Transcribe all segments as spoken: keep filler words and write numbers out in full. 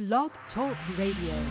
Blog Talk Radio.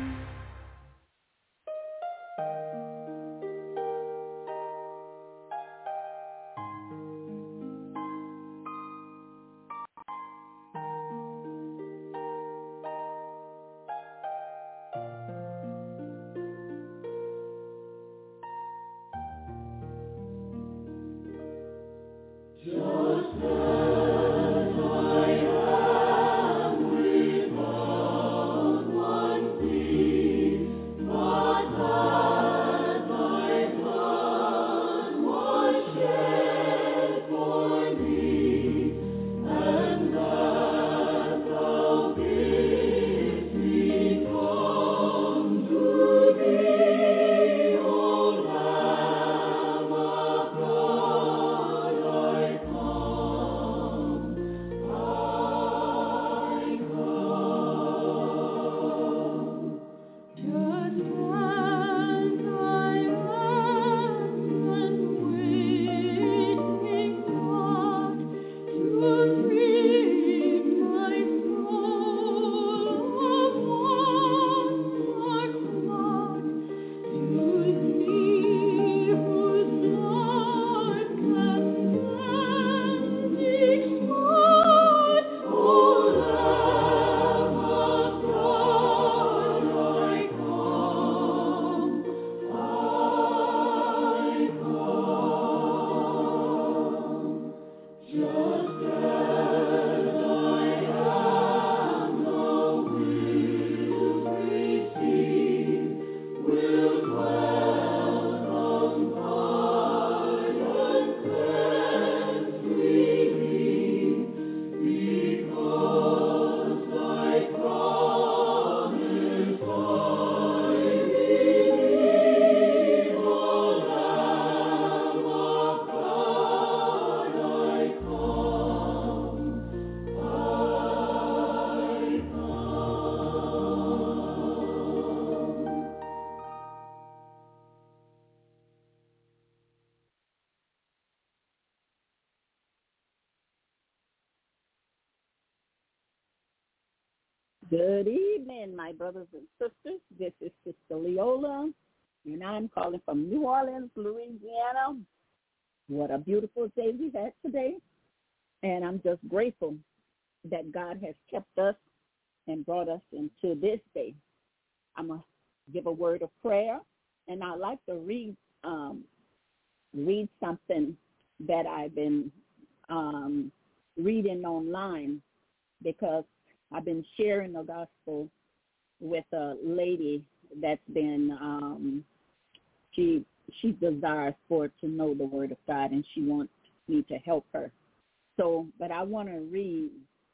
Good evening, my brothers and sisters. This is Sister Leola, and I'm calling from New Orleans, Louisiana. What a beautiful day we had today, and I'm just grateful that God has kept us and brought us into this day. I'm going to give a word of prayer, and I'd like to read um, read something that I've been um, reading online because I've been sharing the gospel with a lady that's been, um, she she desires for to know the word of God, and she wants me to help her. So, but I want to read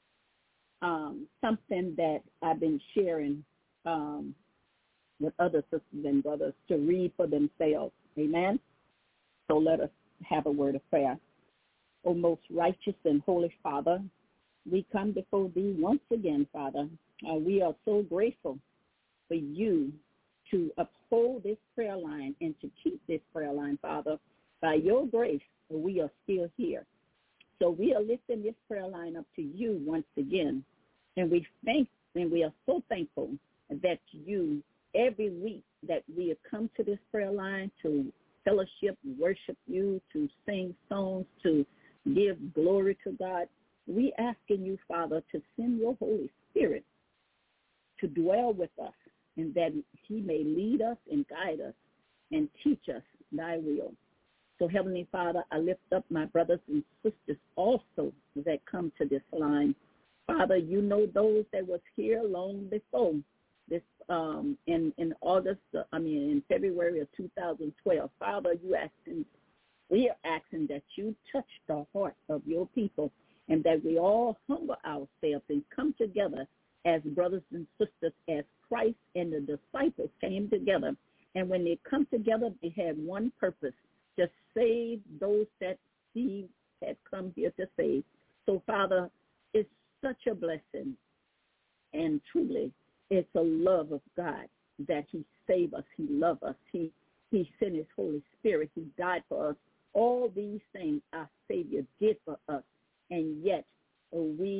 um, something that I've been sharing um, with other sisters and brothers to read for themselves. Amen? So let us have a word of prayer. O most righteous and holy Father, we come before thee once again, Father. Uh, we are so grateful for you to uphold this prayer line and to keep this prayer line, Father. By your grace, we are still here. So we are lifting this prayer line up to you once again. And we thank and we are so thankful that you, every week that we have come to this prayer line to fellowship, worship you, to sing songs, to give glory to God, we asking you, Father, to send your Holy Spirit to dwell with us, and that he may lead us and guide us and teach us thy will. So, Heavenly Father, I lift up my brothers and sisters also that come to this line. Father, you know those that was here long before this um, in, in August, uh, I mean, in February of two thousand twelve. Father, you asking, we are asking that you touch the heart of your people, and that we all humble ourselves and come together as brothers and sisters, as Christ and the disciples came together. And when they come together, they had one purpose, to save those that he had come here to save. So, Father, it's such a blessing, and truly it's a love of God that he saved us, he loved us, he, he sent his Holy Spirit, he died for us. All these things our Savior did for us. And yet we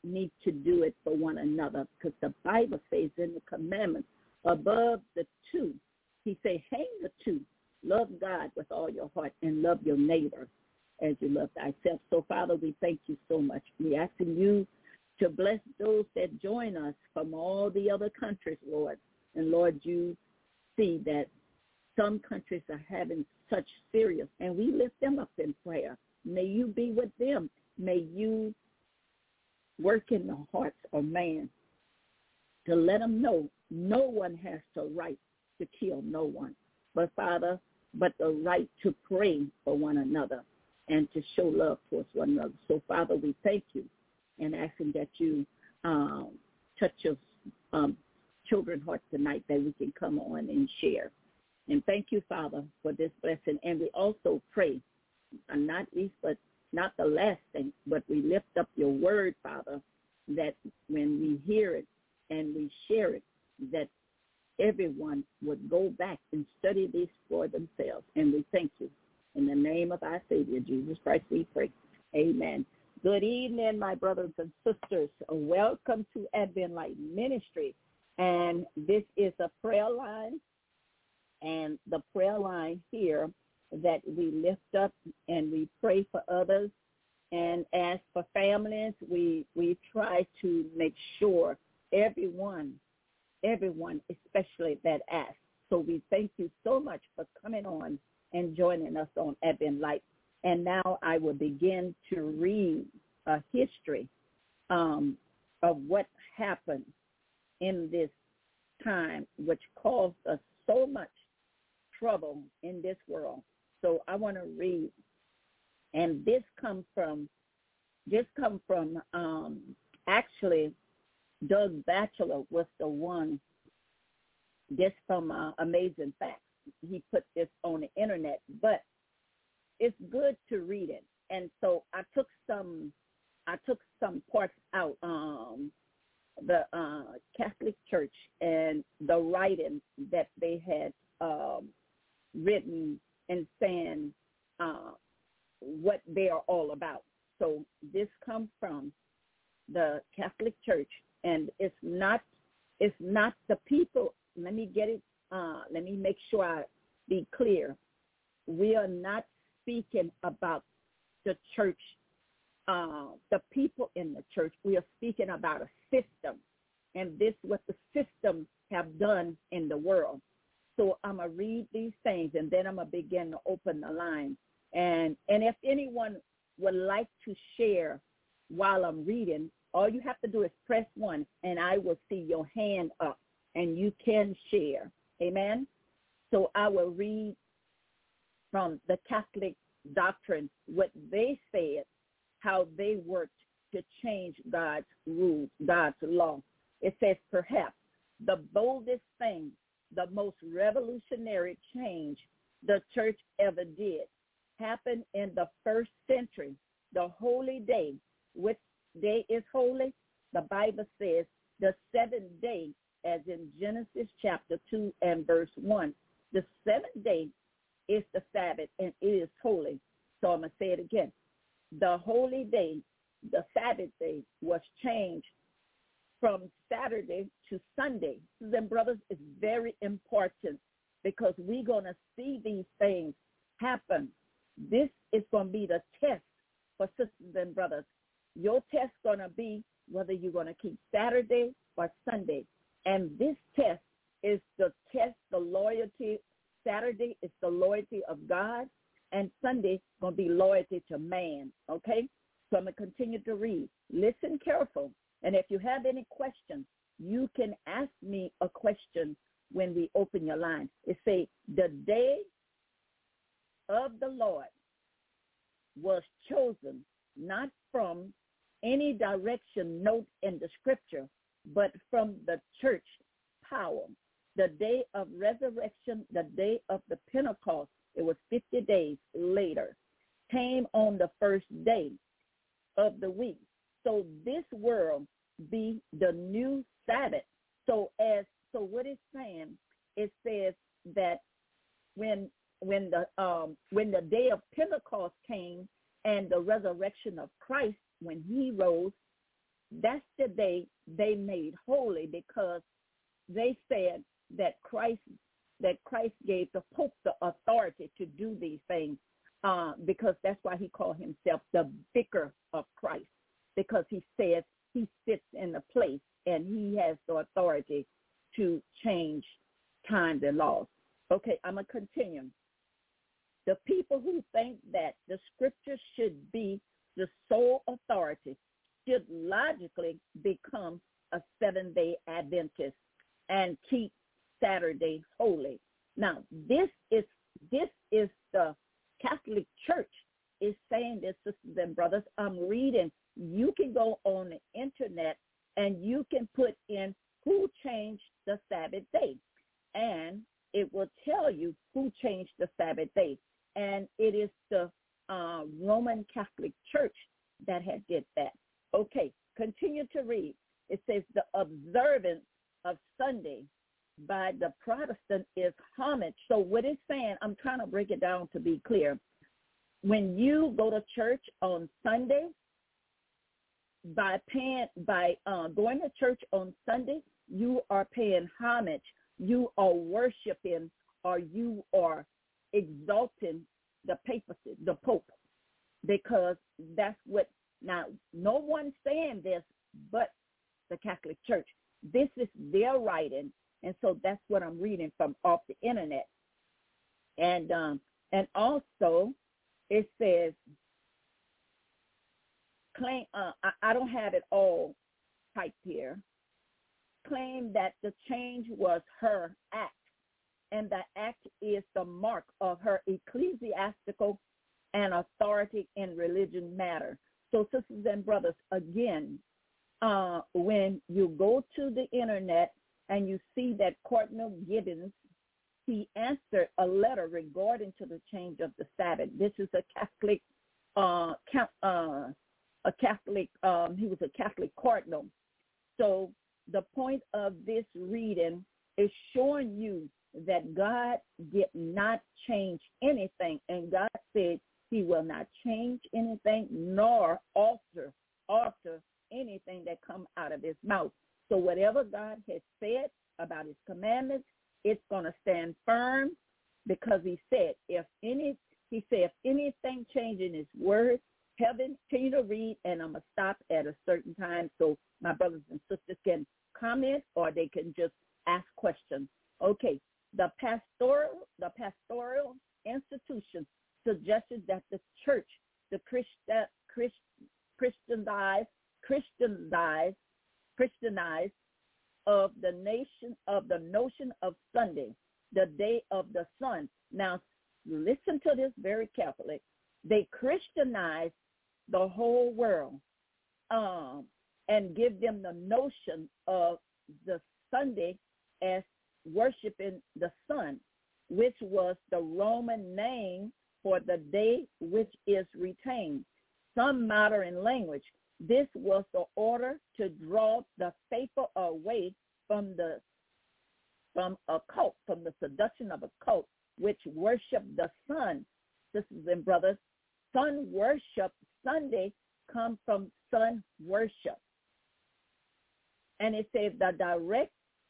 need to do it for one another, because the Bible says in the commandments, above the two, he say, hang the two. Love God with all your heart and love your neighbor as you love thyself. So, Father, we thank you so much. We asking you to bless those that join us from all the other countries, Lord. And, Lord, you see that some countries are having such serious, and we lift them up in prayer. May you be with them. May you work in the hearts of man to let them know no one has the right to kill no one, but, Father, but the right to pray for one another and to show love towards one another. So, Father, we thank you and asking that you um, touch your um, children's hearts tonight, that we can come on and share. And thank you, Father, for this blessing. And we also pray, and not least, but not the last thing, but we lift up your word, Father, that when we hear it and we share it, that everyone would go back and study this for themselves. And we thank you. In the name of our Savior, Jesus Christ, we pray. Amen. Good evening, my brothers and sisters. Welcome to Advent Light Ministry. And this is a prayer line. And the prayer line here that we lift up and we pray for others. And as for families, we, we try to make sure everyone, everyone, especially that asks. So we thank you so much for coming on and joining us on Advent Light. And now I will begin to read a history um, of what happened in this time, which caused us so much trouble in this world. So I want to read, and this comes from, this comes from, um, actually, Doug Batchelor was the one, this from uh, Amazing Facts. He put this on the internet, but it's good to read it. And so I took some, I took some parts out. Um, the uh, Catholic Church and the writing that they had um, written and saying uh, what they are all about. So this comes from the Catholic Church, and it's not, it's not the people. Let me get it. Uh, let me make sure I be clear. We are not speaking about the church, uh, the people in the church. We are speaking about a system, and this what the system have done in the world. So I'm going to read these things, and then I'm going to begin to open the line. And, and if anyone would like to share while I'm reading, all you have to do is press one, and I will see your hand up, and you can share. Amen? So I will read from the Catholic doctrine what they said, how they worked to change God's rules, God's law. It says, perhaps the boldest thing, the most revolutionary change the church ever did happened in the first century. The holy day, which day is holy? The Bible says the seventh day, as in Genesis chapter two and verse one. The seventh day is the Sabbath, and it is holy. So I'm going to say it again. The holy day, the Sabbath day, was changed from Saturday to Sunday. Then, brothers, it's very important because we're going to see these things happen. This is going to be the test for sisters and brothers. Your test is going to be whether you're going to keep Saturday or Sunday. And this test is the test, the loyalty. Saturday is the loyalty of God, and Sunday is going to be loyalty to man, okay? So I'm going to continue to read. Listen careful. And if you have any questions, you can ask me a question when we open your line. It say, the day of the Lord was chosen not from any direction note in the scripture, but from the church power. The day of resurrection, the day of the Pentecost, it was fifty days later, came on the first day of the week. So this world be the new Sabbath. So as so what it's saying, it says that when when the um when the day of Pentecost came and the resurrection of Christ, when he rose, that's the day they made holy, because they said that Christ that Christ gave the Pope the authority to do these things, uh, because that's why he called himself the Vicar of Christ, because he says he sits in the place and he has the authority to change times and laws. Okay, I'm going to continue. The people who think that the scripture should be the sole authority should logically become a seven-day Adventist and keep Saturday holy. Now, this is this is the Catholic Church is saying this, sisters and brothers. I'm reading. You can go on the internet and you can put in who changed the Sabbath day, and it will tell you who changed the Sabbath day. And it is the uh, Roman Catholic Church that had did that. Okay, continue to read. It says the observance of Sunday by the Protestant is homage. So what it's saying, I'm trying to break it down to be clear. When you go to church on Sunday, by paying, by uh, going to church on Sunday, you are paying homage. You are worshiping, or you are exalting the papacy, the Pope, because that's what, now no one's saying this but the Catholic Church. This is their writing, and so that's what I'm reading from off the internet. And um, and also it says, claim, uh, I, I don't have it all typed here, claim that the change was her act, and the act is the mark of her ecclesiastical and authority in religion matter. So, sisters and brothers, again, uh, when you go to the internet and you see that Cardinal Gibbons, he answered a letter regarding to the change of the Sabbath. This is a Catholic, uh, uh, a Catholic. Um, he was a Catholic cardinal. So the point of this reading is showing you that God did not change anything, and God said he will not change anything nor alter alter anything that come out of his mouth. So whatever God has said about his commandments, it's going to stand firm, because he said, if any, he said, if anything changes in his word, heaven, continue to read, and I'm going to stop at a certain time so my brothers and sisters can comment or they can just ask questions. Okay, the pastoral, the pastoral institution suggested that the church, the Christ, Christ, Christianized, Christianized, Christianized of the nation of the notion of Sunday, the day of the sun. Now, listen to this very carefully. They Christianized the whole world um, and give them the notion of the Sunday as worshiping the sun, which was the Roman name for the day which is retained. Some modern language. This was the order to draw the faithful away from the from a cult, from the seduction of a cult, which worshiped the sun. Sisters and brothers, sun worship, Sunday comes from sun worship. And it says the direct,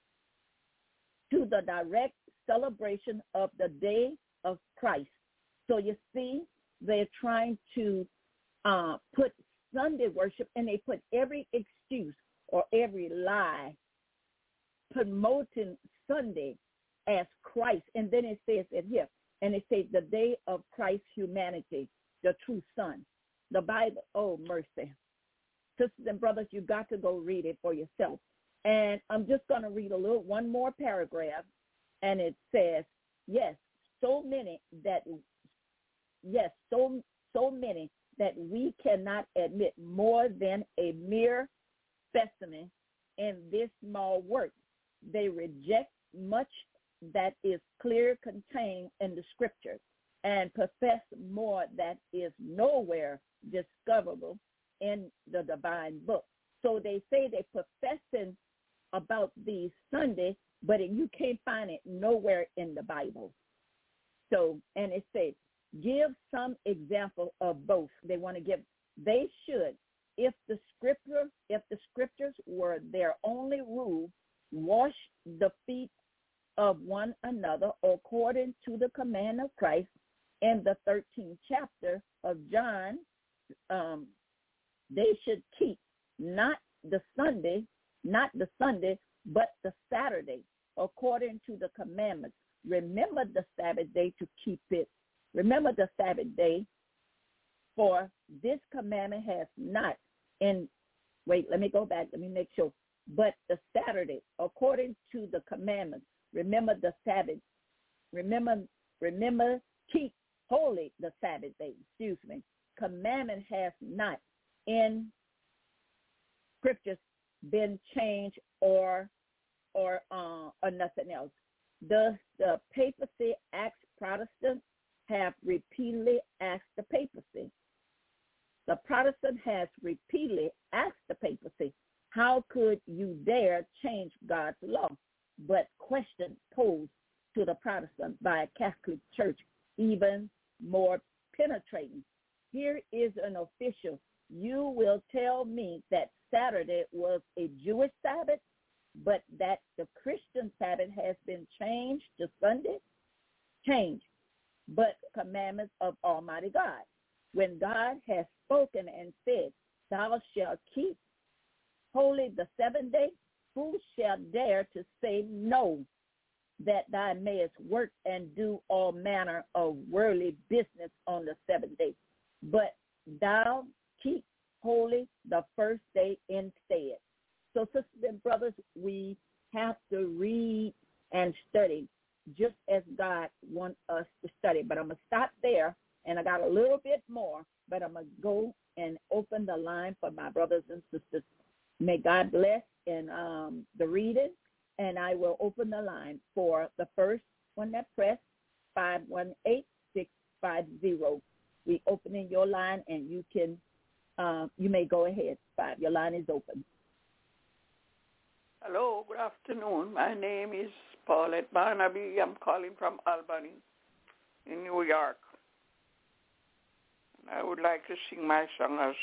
to the direct celebration of the day of Christ. So you see, they're trying to uh, put Sunday worship, and they put every excuse or every lie promoting Sunday as Christ. And then it says it here, and it says the day of Christ's humanity, the true Son. The Bible, oh mercy. Sisters and brothers, you got to go read it for yourself. And I'm just going to read a little, one more paragraph, and it says, yes, so many that, yes, so so many that we cannot admit more than a mere specimen in this small work. They reject much that is clear contained in the scriptures and profess more that is nowhere discoverable in the divine book. So they say they professing about these Sundays, but you can't find it nowhere in the Bible. So, and it says, give some example of both. They want to give, they should, if the scripture, if the scripture only rule, wash the feet of one another according to the command of Christ in the thirteenth chapter of John. Um, they should keep not the Sunday, not the Sunday, but the Saturday, according to the commandments. Remember the Sabbath day to keep it. Remember the Sabbath day, for this commandment has not in, wait, let me go back, let me make sure. But the Saturday, according to the commandments, remember the Sabbath. Remember, remember, keep holy the Sabbath day, excuse me. Commandment has not in scriptures been changed or or uh, or nothing else. The the papacy asked Protestants have repeatedly asked the papacy. The Protestant has repeatedly asked the papacy, how could you dare change God's law? But question posed to the Protestant by a Catholic Church even more penetrating. Here is an official. You will tell me that Saturday was a Jewish Sabbath, but that the Christian Sabbath has been changed to Sunday? Changed, but commandments of Almighty God. When God has spoken and said, thou shalt keep holy the seventh day, who shall dare to say no, that thou mayest work and do all manner of worldly business on the seventh day? But thou keep holy the first day instead. So, sisters and brothers, we have to read and study just as God wants us to study. But I'm going to stop there, and I got a little bit more, but I'm going to go and open the line for my brothers and sisters. May God bless in um, the reading, and I will open the line for the first one that pressed, five one eight, six five zero. We opening your line, and you can, uh, you may go ahead. Five, your line is open. Hello, good afternoon. My name is Paulette Barnaby. I'm calling from Albany in New York. And I would like to sing my song as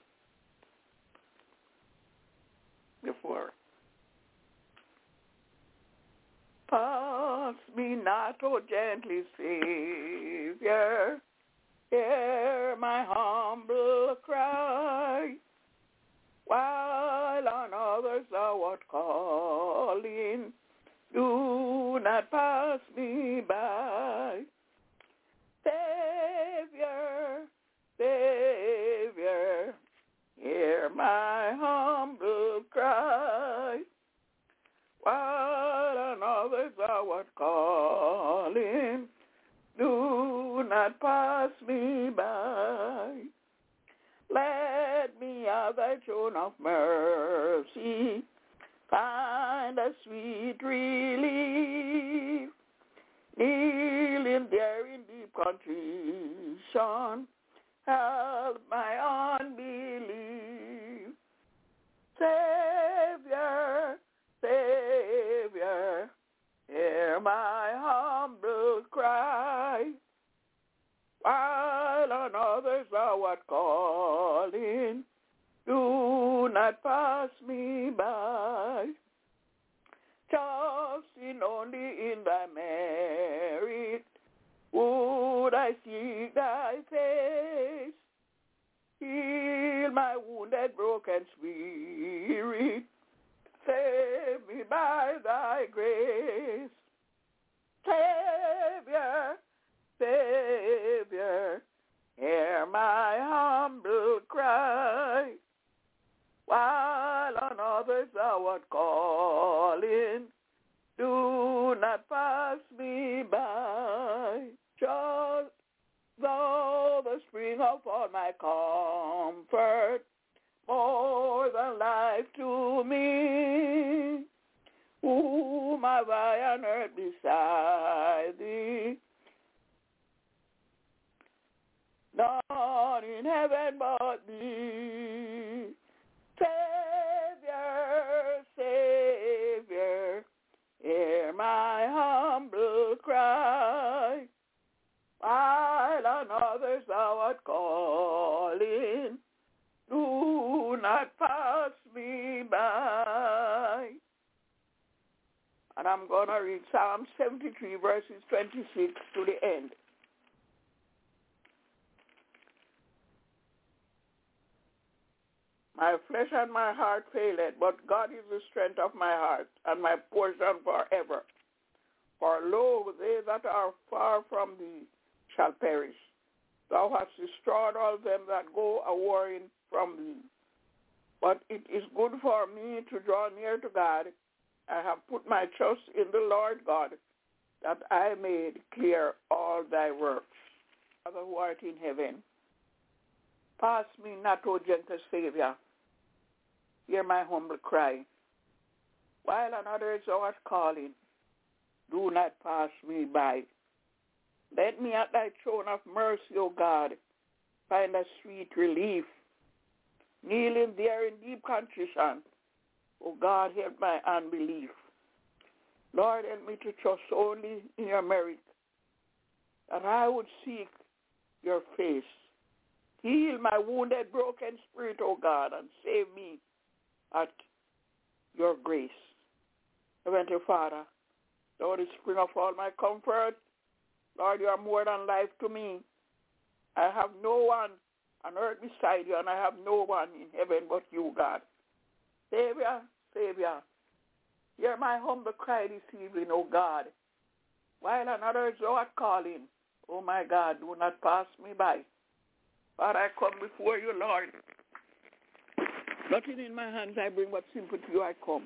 before. Pass me not, O gently Savior, hear my humble cry, while on others thou art calling, do not pass me by. Savior, Savior, hear my humble cry, while on others thou art calling, do not pass me by. Let me have thy throne of mercy, find a sweet relief, kneeling there in deep contrition, help my unbelief. Savior, Savior, hear my humble cry, while on others thou art calling, do not pass me by. Trusting only in thy merit, would I seek thy face, heal my wounded, broken spirit, save me by thy grace. Savior, Savior, hear my humble cry, while on others thou art calling, do not pass me by. Just thou the spring of all my comfort, more than life to me, whom have I on earth beside thee? None in heaven but thee. Savior, Savior, hear my humble cry, while on others thou art calling, do not pass me by. And I'm going to read Psalm seventy-three, verses twenty-six to the end. My flesh and my heart faileth, but God is the strength of my heart and my portion forever. For lo, they that are far from thee shall perish. Thou hast destroyed all them that go a-warring from thee. But it is good for me to draw near to God. I have put my trust in the Lord God, that I may declare all thy works. Father who art in heaven, pass me not, O gentle Savior. Hear my humble cry. While another thou art calling, do not pass me by. Let me at thy throne of mercy, O God, find a sweet relief. Kneeling there in deep contrition, O God, help my unbelief. Lord, help me to trust only in your merit, that I would seek your face. Heal my wounded, broken spirit, O God, and save me at your grace. Heavenly Father, Lord, the spring of all my comfort, Lord, you are more than life to me. I have no one on earth beside you, and I have no one in heaven but you, God. Savior, Savior, hear my humble cry this evening, O God. While another thou art calling, O my God, do not pass me by. Father, I come before you, Lord. Nothing in my hands I bring, but simple to you I come.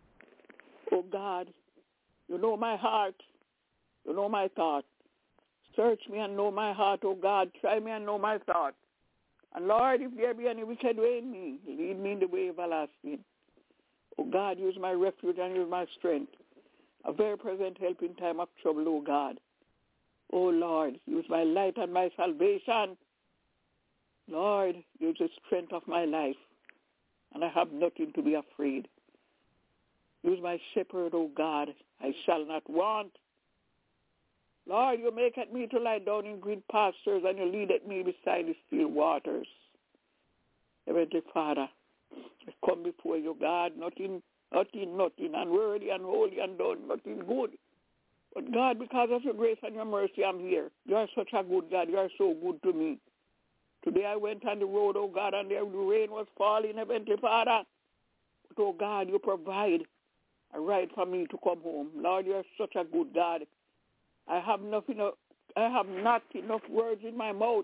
O God, you know my heart. You know my thought. Search me and know my heart, O God. Try me and know my thought. And Lord, if there be any wicked way in me, lead me in the way everlasting. O God, use my refuge and use my strength, a very present help in time of trouble, O God. O Lord, use my light and my salvation. Lord, use the strength of my life, and I have nothing to be afraid. Use my shepherd, O God, I shall not want. Lord, you make at me to lie down in green pastures, and you lead at me beside the still waters. Heavenly Father, I come before you, God, nothing, nothing, nothing, unworthy and holy and done, nothing good. But God, because of your grace and your mercy, I'm here. You are such a good God. You are so good to me. Today I went on the road, oh God, and the rain was falling, Heavenly Father. But, oh God, you provide a ride for me to come home. Lord, you are such a good God. I have nothing. I have not enough words in my mouth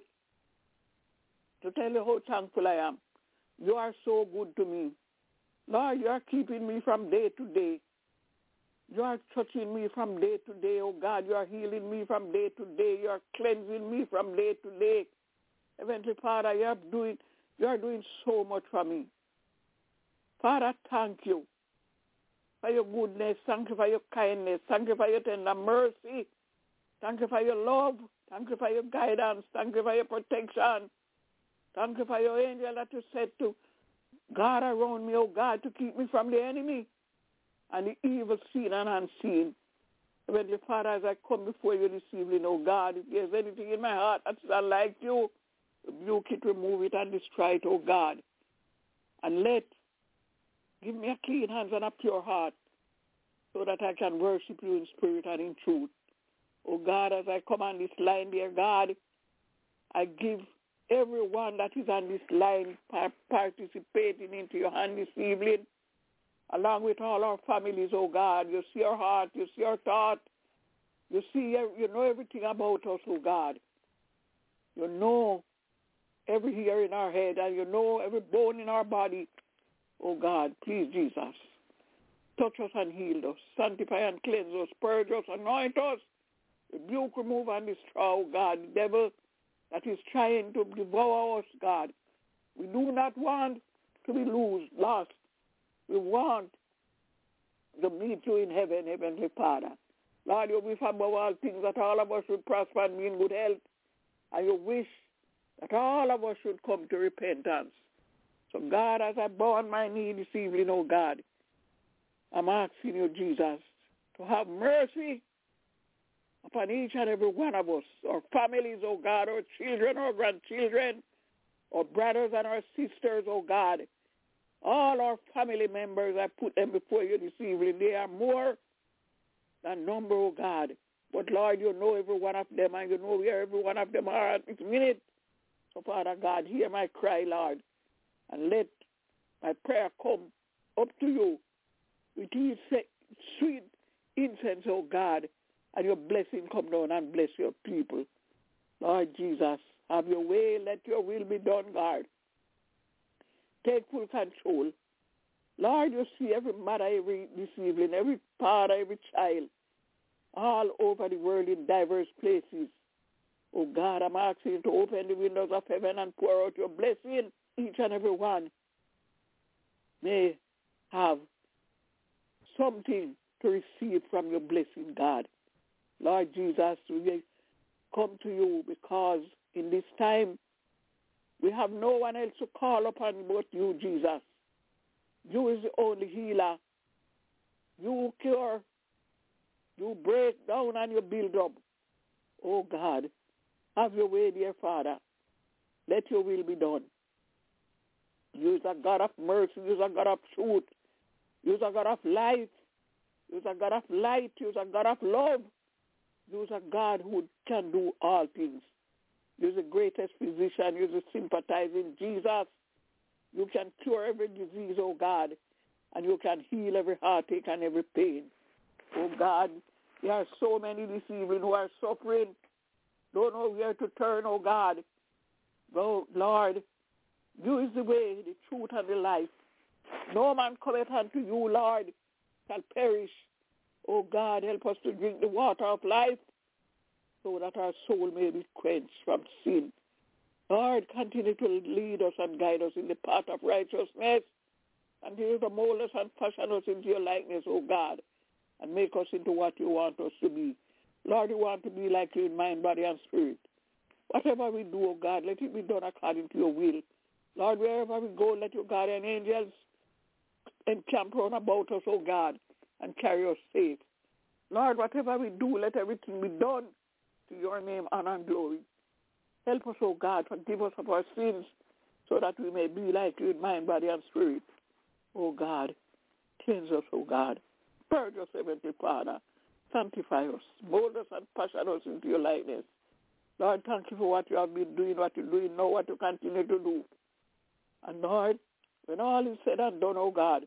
to tell you how thankful I am. You are so good to me. Lord, you are keeping me from day to day. You are touching me from day to day, oh God. You are healing me from day to day. You are cleansing me from day to day. Heavenly Father, you are doing, you are doing so much for me. Father, thank you for your goodness. Thank you for your kindness. Thank you for your tender mercy. Thank you for your love. Thank you for your guidance. Thank you for your protection. Thank you for your angel that you said to guard around me, oh God, to keep me from the enemy and the evil seen and unseen. Heavenly Father, as I come before you this evening, oh God, if there's anything in my heart that's not like you, rebuke it, remove it, and destroy it, oh God. And let, give me a clean hands and a pure heart so that I can worship you in spirit and in truth. Oh God, as I come on this line, dear God, I give everyone that is on this line participating into your hand this evening, along with all our families, oh God. You see our heart, you see our thought, you see, you know everything about us, oh God. You know every hair in our head, and you know every bone in our body, oh God. Please, Jesus, touch us and heal us, sanctify and cleanse us, purge us, anoint us, rebuke, remove, and destroy, oh God, the devil that is trying to devour us, God. We do not want to be lose, lost. We want to meet you in heaven, Heavenly Father. Lord, you wish above all things that all of us should prosper and be in good health, and you wish that all of us should come to repentance. So, God, as I bow on my knee this evening, oh God, I'm asking you, Jesus, to have mercy upon each and every one of us, our families, oh God, our children, our grandchildren, our brothers and our sisters, oh God. All our family members, I put them before you this evening. They are more that number, oh God. But, Lord, you know every one of them, and you know where every one of them are at this minute. So, Father God, hear my cry, Lord, and let my prayer come up to you with his sweet incense, oh God, and your blessing come down and bless your people. Lord Jesus, have your way. Let your will be done, God. Take full control. Lord, you see every mother every this evening, every father, every child, all over the world in diverse places. Oh God, I'm asking you to open the windows of heaven and pour out your blessing. Each and every one may have something to receive from your blessing, God. Lord Jesus, we come to you because in this time we have no one else to call upon but you, Jesus. You is the only healer. You cure. You break down and you build up. Oh God, have your way, dear Father. Let your will be done. You is a God of mercy. You is a God of truth. You is a God of life. You is a God of light. You is a God of love. You is a God who can do all things. You is the greatest physician. You is a sympathizing Jesus. You can cure every disease, oh God, and you can heal every heartache and every pain. Oh God, there are so many this evening who are suffering, don't know where to turn, oh God. Oh Lord, you is the way, the truth, and the life. No man cometh unto you, Lord, shall perish. Oh God, help us to drink the water of life so that our soul may be quenched from sin. Lord, continue to lead us and guide us in the path of righteousness. Continue to mold us and fashion us into your likeness, oh God, and make us into what you want us to be. Lord, you want to be like you in mind, body, and spirit. Whatever we do, oh God, let it be done according to your will. Lord, wherever we go, let your guardian angels encamp round about us, oh God, and carry us safe. Lord, whatever we do, let everything be done to your name, honor, and glory. Help us, oh God, forgive us of our sins so that we may be like you in mind, body, and spirit. Oh God, cleanse us, oh God. Purge us, Heavenly Father. Sanctify us. Mold us and fashion us into your likeness. Lord, thank you for what you have been doing, what you're doing now, what you continue to do. And Lord, when all is said and done, oh God,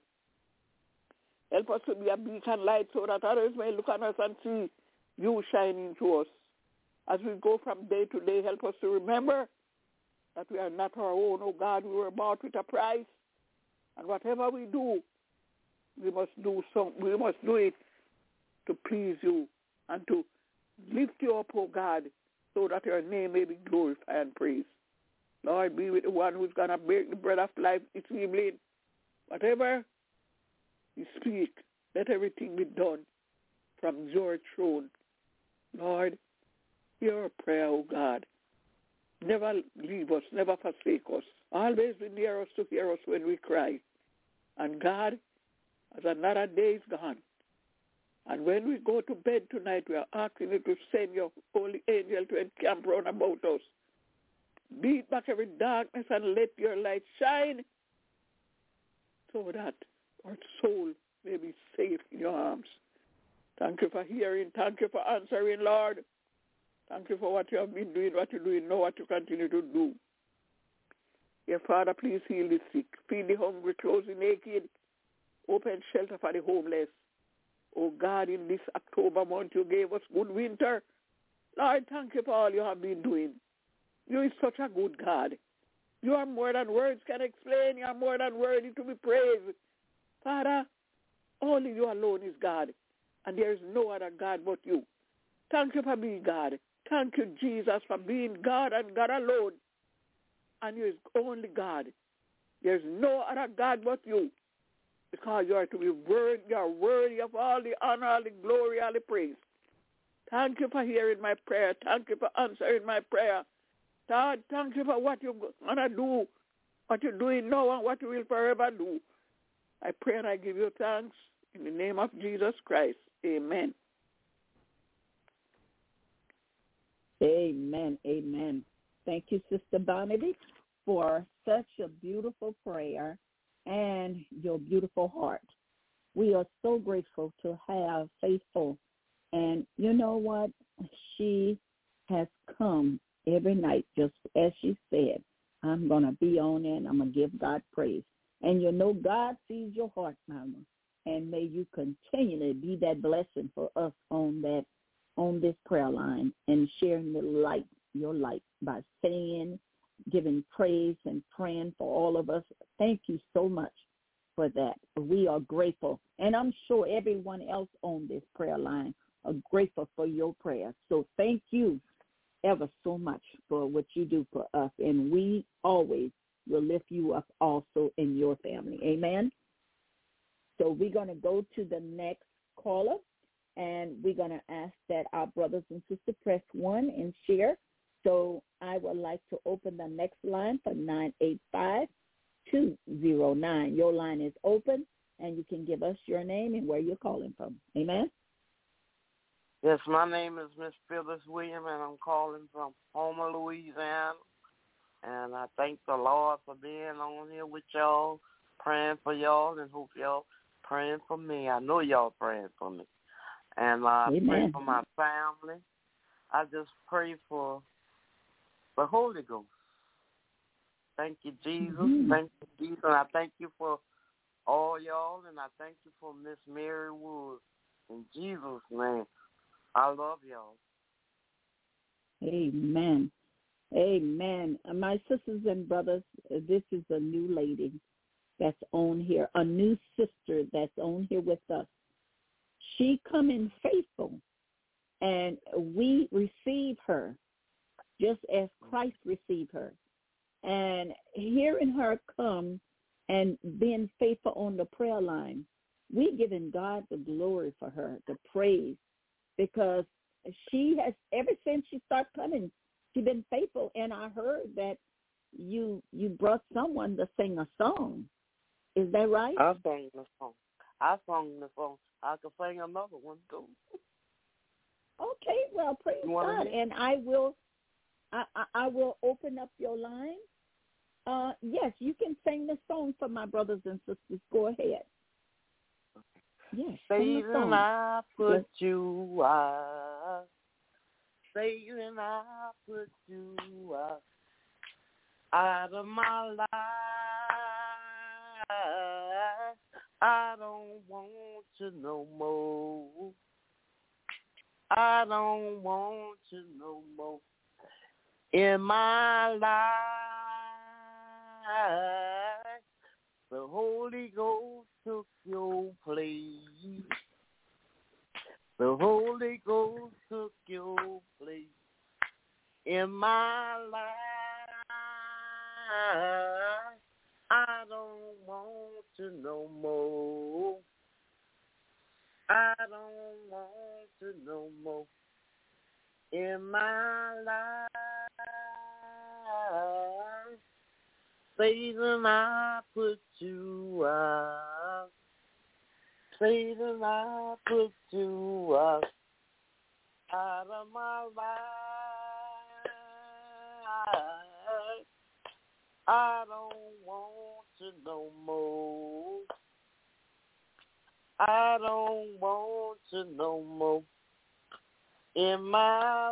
help us to be a beacon light so that others may look on us and see you shining through us. As we go from day to day, help us to remember that we are not our own, oh God. We were bought with a price. And whatever we do, we must do some, we must do it to please you and to lift you up, oh God, so that your name may be glorified and praised. Lord, be with the one who's going to break the bread of life this evening. Whatever you speak, let everything be done from your throne. Lord, hear our prayer, oh God. Never leave us, never forsake us. Always be near us to hear us when we cry. And God, as another day is gone, and when we go to bed tonight, we are asking you to send your holy angel to encamp round about us. Beat back every darkness and let your light shine so that our soul may be safe in your arms. Thank you for hearing. Thank you for answering, Lord. Thank you for what you have been doing, what you're doing now, what you continue to do. Dear Father, please heal the sick, feed the hungry, clothe the naked, open shelter for the homeless. Oh God, in this October month, you gave us good winter. Lord, thank you for all you have been doing. You are such a good God. You are more than words can explain. You are more than worthy to be praised. Father, only you alone is God, and there is no other God but you. Thank you for being God. Thank you, Jesus, for being God and God alone. And you is only God. There is no other God but you, because you are to be worthy, you are worthy of all the honor, all the glory, all the praise. Thank you for hearing my prayer. Thank you for answering my prayer. God, thank you for what you're going to do, what you're doing now, and what you will forever do. I pray and I give you thanks in the name of Jesus Christ. Amen. Amen. Amen. Thank you, Sister Barnaby, for such a beautiful prayer and your beautiful heart. We are so grateful to have faithful And you know what? She has come every night, just as she said. I'm going to be on it, and I'm going to give God praise. And you know God sees your heart, Mama. And may you continually be that blessing for us on that, on this prayer line and sharing the light, your light, by saying, giving praise and praying for all of us. Thank you so much for that. We are grateful. And I'm sure everyone else on this prayer line are grateful for your prayers. So thank you ever so much for what you do for us. And we always will lift you up also in your family. Amen. So we're going to go to the next caller, and we're going to ask that our brothers and sisters press one and share. So I would like to open the next line for nine eight five, two zero nine. Your line is open, and you can give us your name and where you're calling from. Amen? Yes, my name is Miss Phyllis William, and I'm calling from Homer, Louisiana. And I thank the Lord for being on here with y'all, praying for y'all, and hope y'all praying for me. I know y'all praying for me. And I Amen. pray for my family. I just pray for the Holy Ghost. Thank you, Jesus. Mm-hmm. Thank you, Jesus. And I thank you for all y'all, and I thank you for Miss Mary Woods. In Jesus' name, I love y'all. Amen. Amen. My sisters and brothers, this is a new lady that's on here, a new sister that's on here with us. She come in faithful, and we receive her just as Christ received her. And hearing her come and being faithful on the prayer line, we giving God the glory for her, the praise, because she has, ever since she started coming, she's been faithful. And I heard that you you brought someone to sing a song. Is that right? I sang the song. I sang the song. I could sing another one too. Okay, well, praise God, and I will, I, I, I will open up your line. Uh, yes, you can sing the song for my brothers and sisters. Go ahead. Yes, sing the song. Satan, I put yes. you out. Satan, I put you out. Out of my life. I don't want you no more. I don't want you no more in my life. The Holy Ghost took your place. The Holy Ghost took your place in my life. I don't want you no more. I don't want you no more in my life. Satan, I put you out. Satan, I put you out. Out of my life. I don't want you no more. I don't want you no more in my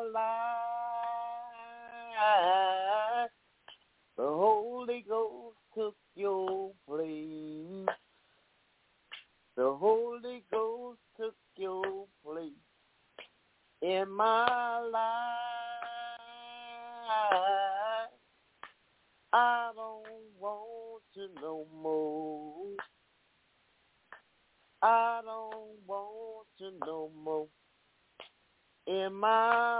life. The Holy Ghost took your place. The Holy Ghost took your place in my life. I don't want you no more. I don't want you no more in my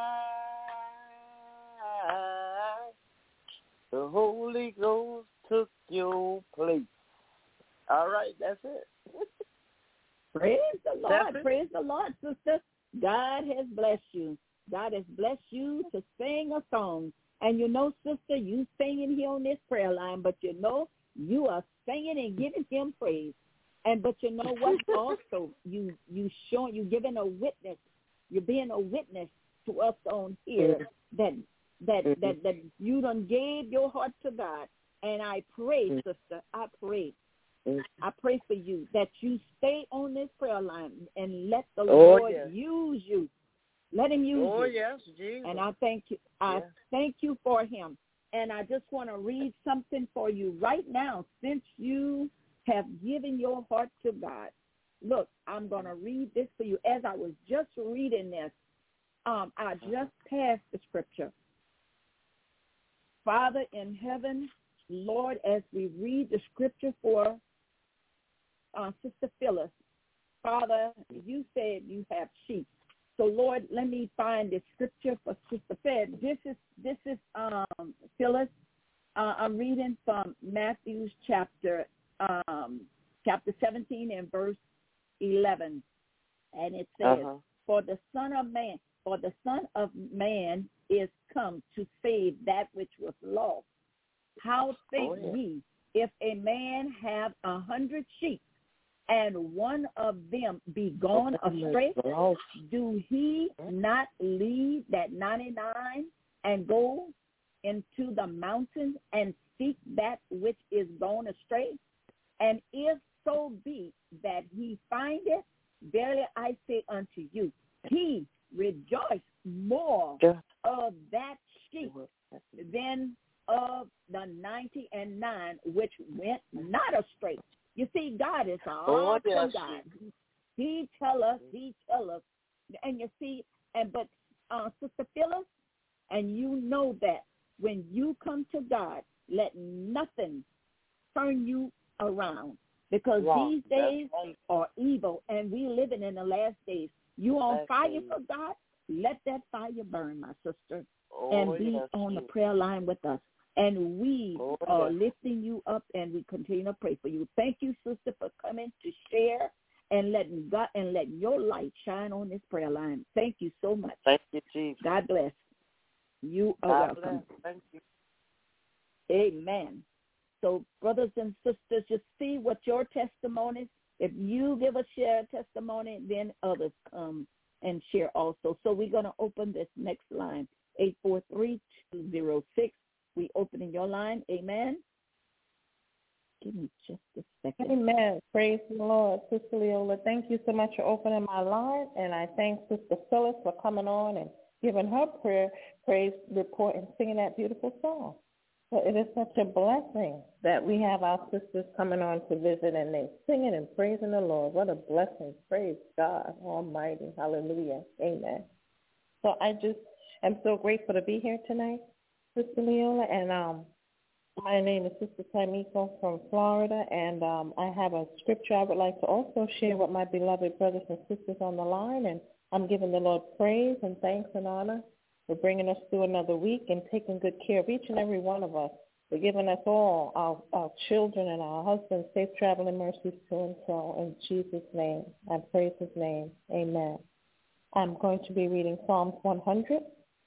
life. The Holy Ghost took your place. All right, that's it. Praise the Lord. Praise the Lord, sister. God has blessed you. God has blessed you to sing a song. And you know, sister, you singing here on this prayer line, but you know, you are singing and giving him praise. And but you know what? Also, you you showing you giving a witness. You're being a witness to us on here that that that that you done gave your heart to God. And I pray, sister, I pray I pray for you that you stay on this prayer line and let the Oh, Lord yes. use you. Let him use Oh, you. yes, Jesus. And I thank you. I Yes. thank you for him. And I just want to read something for you right now. Since you have given your heart to God, look, I'm going to read this for you. As I was just reading this, um, I just passed the scripture. Father in heaven, Lord, as we read the scripture for uh, Sister Phyllis, Father, you said you have sheep. So, Lord, let me find the scripture for Sister Fed. This is this is um, Phyllis. Uh, I'm reading from Matthew chapter um, chapter seventeen and verse eleven, and it says, Uh-huh. "For the Son of Man, for the Son of Man is come to save that which was lost. How think Oh, yeah. ye, if a man have a hundred sheep, and one of them be gone astray, do he not leave that ninety-nine and go into the mountains and seek that which is gone astray? And if so be that he find it, verily I say unto you, he rejoice more of that sheep than of the ninety and nine which went not astray." You see, God is an Oh, awesome yes. God. He tell us, he tell us. And you see, and but uh, Sister Phyllis, and you know that when you come to God, let nothing turn you around. Because Wrong. these That's days right. are evil, and we living in the last days. You on That's fire right. for God? Let that fire burn, my sister, Oh, and be yes, on the Jesus. prayer line with us. And we Oh, are yes. lifting you up, and we continue to pray for you. Thank you, sister, for coming to share and letting God and letting your light shine on this prayer line. Thank you so much. Thank you, Jesus. God bless. You are God welcome. bless. Thank you. Amen. So, brothers and sisters, just see what your testimonies. If you give a share testimony, then others come and share also. So we're going to open this next line, eight four three, two zero six. We opening your line. Amen. Give me just a second. Amen. Praise the Lord. Sister Leola, thank you so much for opening my line. And I thank Sister Phyllis for coming on and giving her prayer, praise report, and singing that beautiful song. So it is such a blessing that we have our sisters coming on to visit, and they singing and praising the Lord. What a blessing. Praise God Almighty. Hallelujah. Amen. So I just am so grateful to be here tonight, Sister Leola, and um, my name is Sister Tamiko from Florida, and um, I have a scripture I would like to also share with my beloved brothers and sisters on the line, and I'm giving the Lord praise and thanks and honor for bringing us through another week and taking good care of each and every one of us, for giving us all, our, our children and our husbands, safe traveling mercies to and fro. In Jesus' name, I praise his name. Amen. I'm going to be reading Psalms one hundred,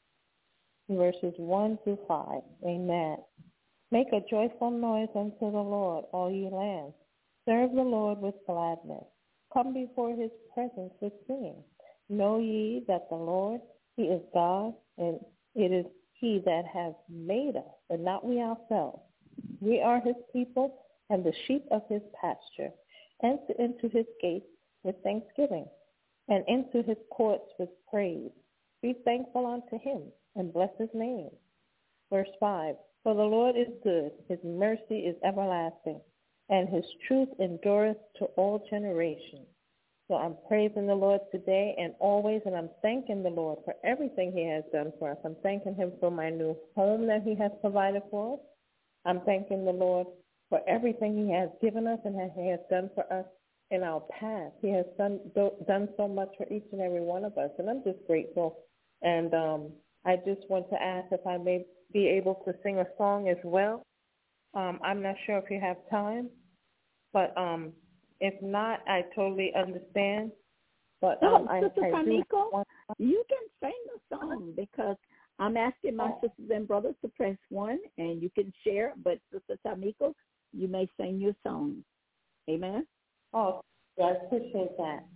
verses one through five. Amen. Make a joyful noise unto the Lord, all ye lands. Serve the Lord with gladness. Come before his presence with singing. Know ye that the Lord, he is God, and it is he that has made us, and not we ourselves. We are his people and the sheep of his pasture. Enter into his gates with thanksgiving, and into his courts with praise. Be thankful unto him, and bless his name. Verse five, for the Lord is good, his mercy is everlasting, and his truth endureth to all generations. So I'm praising the Lord today and always, and I'm thanking the Lord for everything he has done for us. I'm thanking him for my new home that he has provided for us. I'm thanking the Lord for everything he has given us and he has done for us in our past. He has done, done so much for each and every one of us, and I'm just grateful. And um, I just want to ask if I may be able to sing a song as well. Um, I'm not sure if you have time, but um, if not, I totally understand. But um, Oh, I, Sister I Tamiko, want... you can sing the song because I'm asking my oh. sisters and brothers to press one, and you can share. But Sister Tamiko, you may sing your song. Amen. Oh, I appreciate that.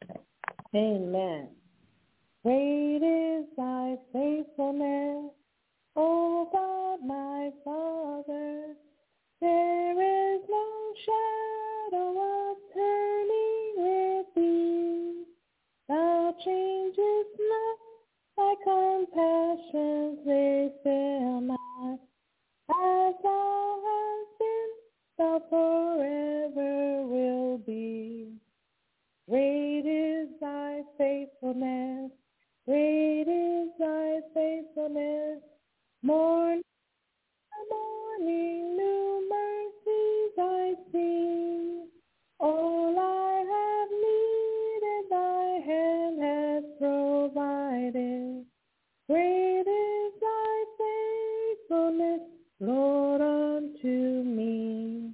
Amen. Great is thy faithfulness, O God, my Father. There is no shadow of turning with thee. Thou changest not, thy compassions they fail not. As thou hast been, thou forever will be. Great is thy faithfulness, great is thy faithfulness. Morning by morning, new mercies I see. All I have needed, thy hand has provided. Great is thy faithfulness, Lord, unto me.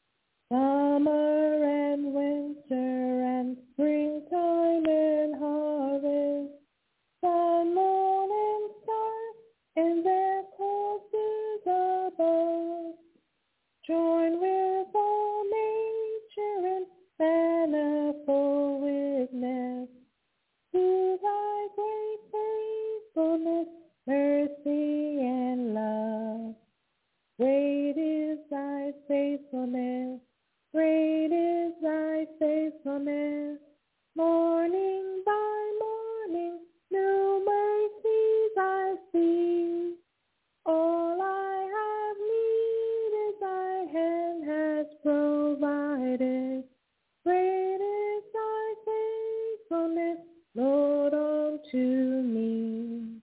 Summer and winter and springtime and harvest, sun, moon, and stars in their courses above, join with all nature in manifold witness to thy great faithfulness, mercy, and love. Great is thy faithfulness, great is thy faithfulness. Morning by morning, new mercies I see. All I have needed, thy hand has provided. Great is thy faithfulness, Lord, unto me.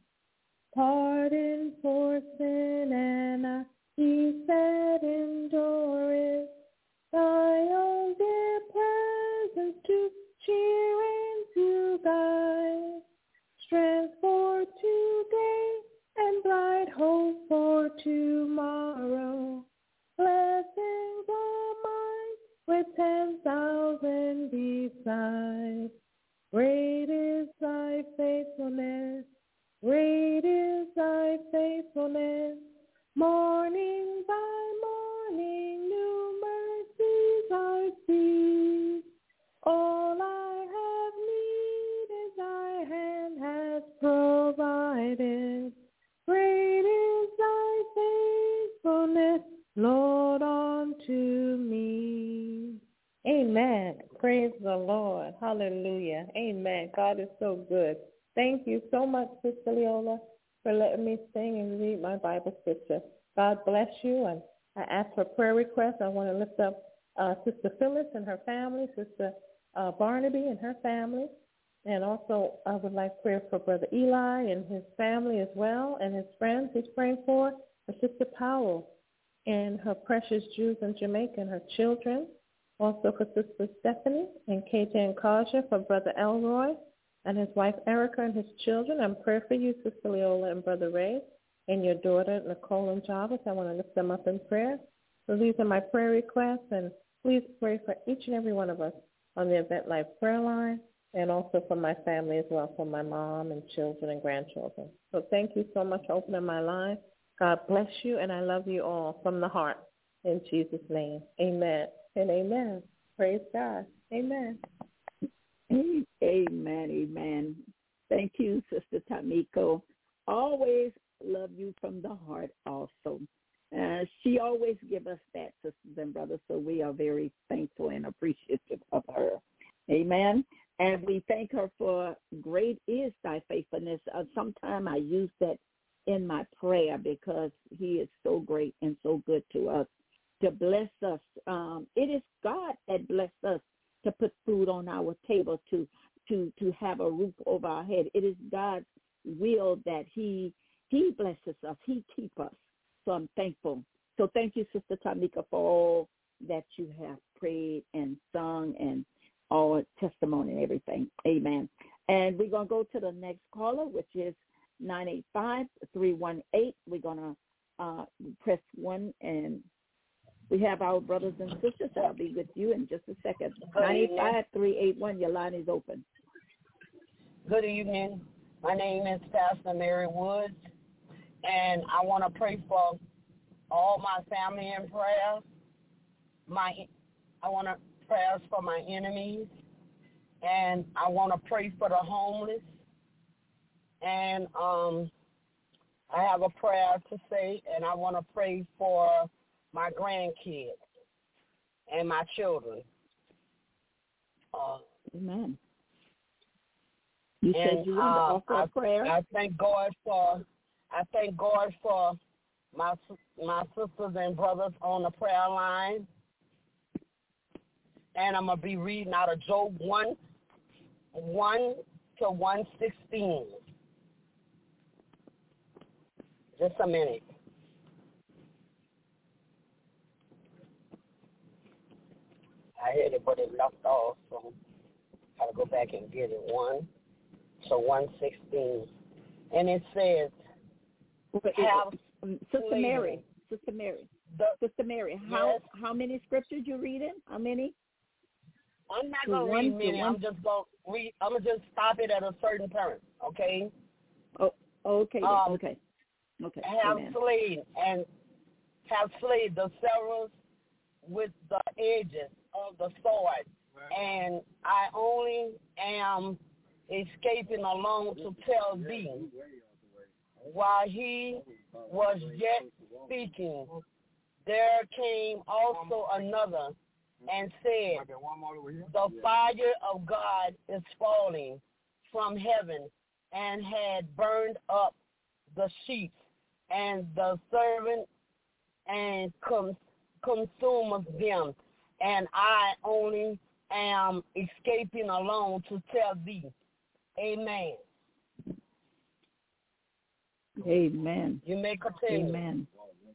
Pardon for sin and I peace that endureth, thy own dear presence to cheer and to guide, strength for today and bright hope for tomorrow. Blessings all mine with ten thousand beside. Great is thy faithfulness, great is thy faithfulness. Morning by morning, new mercies I see. All I have needed, thy hand has provided. Great is thy faithfulness, Lord, unto me. Amen. Praise the Lord. Hallelujah. Amen. God is so good. Thank you so much, Sister Leola, for letting me sing and read my Bible scripture. God bless you. And I ask for prayer requests. I want to lift up uh, Sister Phyllis and her family, Sister uh, Barnaby and her family. And also I would like prayer for Brother Eli and his family as well, and his friends he's praying for, for Sister Powell and her precious Jews in Jamaica and her children. Also for Sister Stephanie and K J and Kaja, for Brother Elroy and his wife Erica and his children. I'm praying for you, Sister Leola and Brother Ray, and your daughter Nicole and Jarvis. I want to lift them up in prayer. So these are my prayer requests, and please pray for each and every one of us on the Event Life prayer line, and also for my family as well, for my mom and children and grandchildren. So thank you so much for opening my line. God bless you, and I love you all from the heart. In Jesus' name, amen and amen. Praise God. Amen. Amen, amen. Thank you, Sister Tamiko. Always love you from the heart also. Uh, she always give us that, sisters and brothers, so we are very thankful and appreciative of her. Amen. And we thank her for great is thy faithfulness. Uh, Sometimes I use that in my prayer because he is so great and so good to us, to bless us. Um, it is God that bless us to put food on our table, to to to have a roof over our head. It is God's will that he he blesses us, he keep us. So I'm thankful. So thank you, Sister Tamika, for all that you have prayed and sung and all testimony and everything. Amen. And we're going to go to the next caller, which is nine eight five, three one eight. We're going to uh, press one, and we have our brothers and sisters. I'll be with you in just a second. nine eight five, three eight one, your line is open. Good evening. My name is Pastor Mary Woods, and I want to pray for all my family in prayer. My, I want to prayers for my enemies, and I want to pray for the homeless. And um, I have a prayer to say, and I want to pray for my grandkids and my children. Uh, Amen. You and, said you wanted to uh, offer I, a prayer. I thank God for I thank God for my my sisters and brothers on the prayer line. And I'm gonna be reading out of Job one, one to one sixteen. Just a minute. I had it, but it left off, so I gotta go back and get it. One to one sixteen, and it says, "Have um, Sister Mary, Sister Mary, the, Sister Mary. How yes, how many scriptures you reading? How many? I'm not To gonna one- read to many. one- I'm just gonna read. I'm gonna just stop it at a certain point. Okay. Oh, okay, then, Um, okay, okay. Have Amen. slayed and have slayed the servants with the edges of the sword, and I only am escaping alone to tell thee. While he was yet speaking, there came also another and said, the fire of God is falling from heaven and had burned up the sheep and the servant and com- consumed them, and I only am escaping alone to tell thee. Amen. Amen. You may continue. Amen.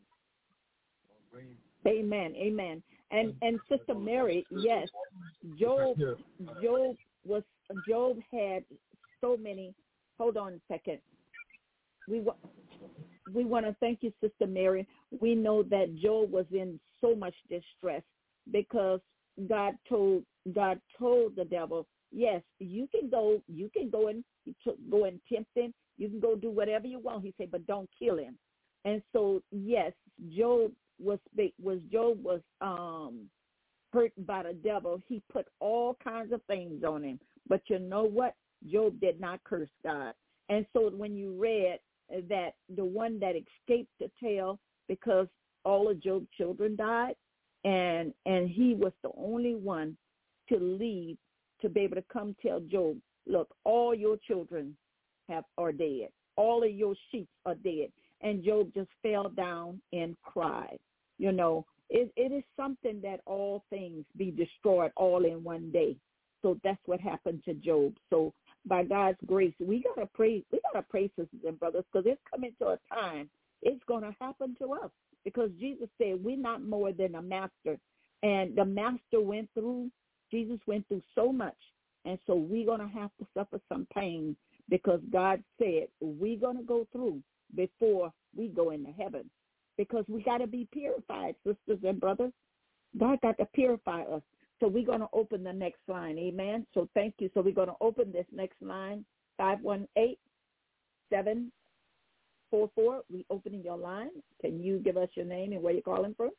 Amen. Amen. And and Sister Mary, yes, Job Job was Job had so many. Hold on a second. We wa- we want to thank you, Sister Mary. We know that Job was in so much distress because God told God told the devil, yes, you can go, you can go and go and tempt him. You can go do whatever you want. He said, but don't kill him. And so, yes, Job was was Job was um, hurt by the devil. He put all kinds of things on him. But you know what? Job did not curse God. And so when you read that the one that escaped the tail because all of Job's children died, and and he was the only one to leave to be able to come tell Job, look, all your children have are dead. All of your sheep are dead. And Job just fell down and cried. You know, it, it is something that all things be destroyed all in one day. So that's what happened to Job. So by God's grace, we gotta pray. We gotta pray, sisters and brothers, because it's coming to a time it's gonna happen to us. Because Jesus said we're not more than a master, and the master went through. Jesus went through so much, and so we're gonna have to suffer some pain because God said we're gonna go through before we go into heaven. Because we got to be purified, sisters and brothers. God got to purify us. So we're going to open the next line. Amen. So thank you. So we're going to open this next line, five one eight, seven four four. We're opening your line. Can you give us your name and where you're calling from?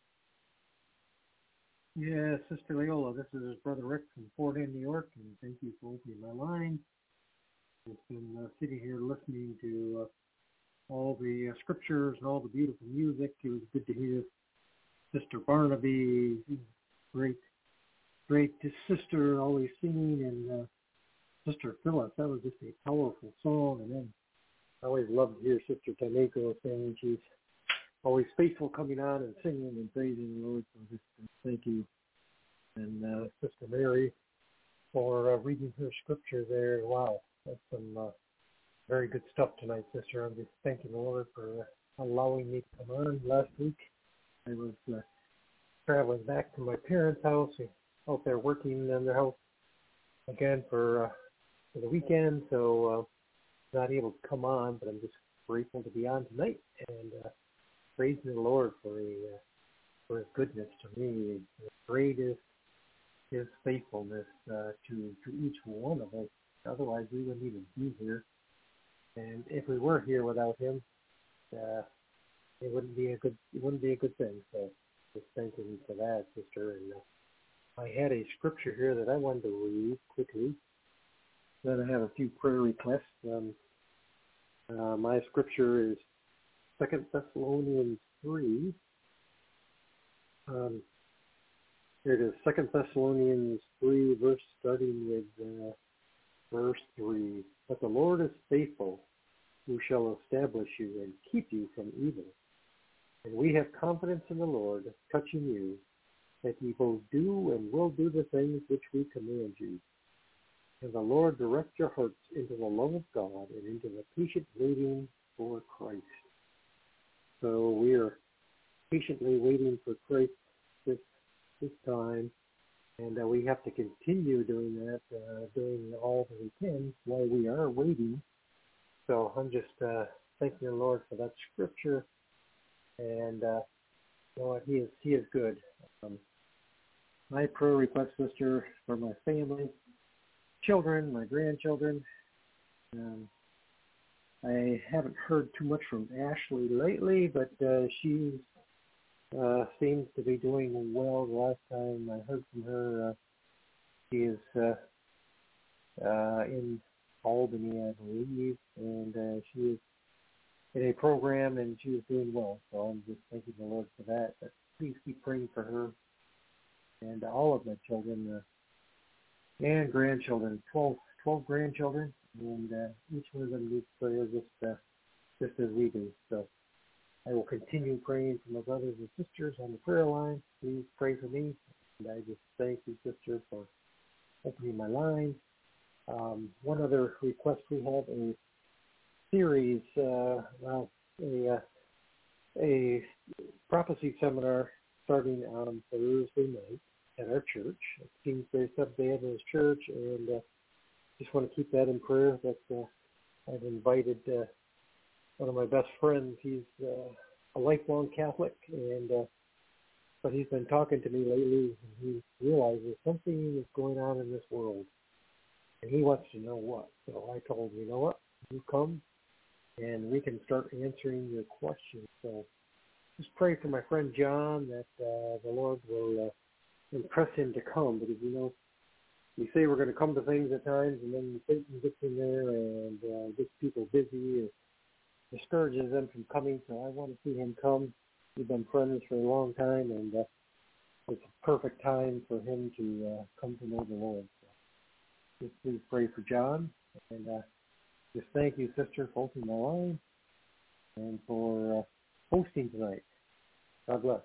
Yeah, Sister Leola, this is Brother Rick from Fort Anne, New York, and thank you for opening my line. I've been uh, sitting here listening to uh, all the uh, scriptures and all the beautiful music. It was good to hear Sister Barnaby, great, great sister, always singing, and uh, Sister Phyllis. That was just a powerful song. And then I always love to hear Sister Taneko sing. She's always faithful coming on and singing and praising the Lord. So just uh, thank you. And uh, Sister Mary for uh, reading her scripture there. Wow, that's some uh, very good stuff tonight, sister. I'm just thanking the Lord for uh, allowing me to come on. Last week I was uh, traveling back to my parents' house, out there working in their house again for, uh, for the weekend, so uh, not able to come on, but I'm just grateful to be on tonight and uh, praising the Lord for, a, uh, for His goodness to me. His greatest His faithfulness uh, to, to each one of us. Otherwise, we wouldn't even be here. And if we were here without Him, uh, it wouldn't be a good. It wouldn't be a good thing. So, just thanking you for that, sister. And uh, I had a scripture here that I wanted to read quickly. Then I have a few prayer requests. Um, uh, my scripture is Second Thessalonians three. Um, Here it is, Second Thessalonians three, verse starting with uh, verse three. But the Lord is faithful, who shall establish you and keep you from evil. And we have confidence in the Lord, touching you, that ye both do and will do the things which we command you. And the Lord direct your hearts into the love of God and into the patient waiting for Christ. So we are patiently waiting for Christ this this time, and uh, we have to continue doing that, uh, doing all that we can while we are waiting. So I'm just uh, thanking the Lord for that scripture, and uh, you know what, He is He is good. Um, my prayer request, sister, for my family, children, my grandchildren. Um, I haven't heard too much from Ashley lately, but uh, she uh, seems to be doing well. The last time I heard from her, uh, she is uh, uh, in Albany, I believe, and uh, she is in a program, and she is doing well. So I'm just thanking the Lord for that. But please keep praying for her and all of my children uh, and grandchildren, twelve, twelve grandchildren, and uh, each one of them needs prayer just, uh, just as we do. So I will continue praying for my brothers and sisters on the prayer line. Please pray for me. And I just thank you, sister, for opening my line. Um, one other request, we have a series, uh, well, a, uh, a prophecy seminar starting on Thursday night at our church, at Kingsbury Seventh-day Adventist Church, and uh, just want to keep that in prayer. That uh, I've invited uh, one of my best friends. He's uh, a lifelong Catholic, and uh, but he's been talking to me lately, and he realizes something is going on in this world, and he wants to know what. So I told him, you know what, you come, and we can start answering your questions. So just pray for my friend John that uh, the Lord will uh, impress him to come, because, you know, we say we're going to come to things at times, and then Satan gets in there and uh, gets people busy and discourages them from coming. So I want to see him come. We've been friends for a long time, and uh, it's a perfect time for him to uh, come to know the Lord. So just please pray for John, and uh, just thank you, sister, for opening my line and for uh, hosting tonight. God bless.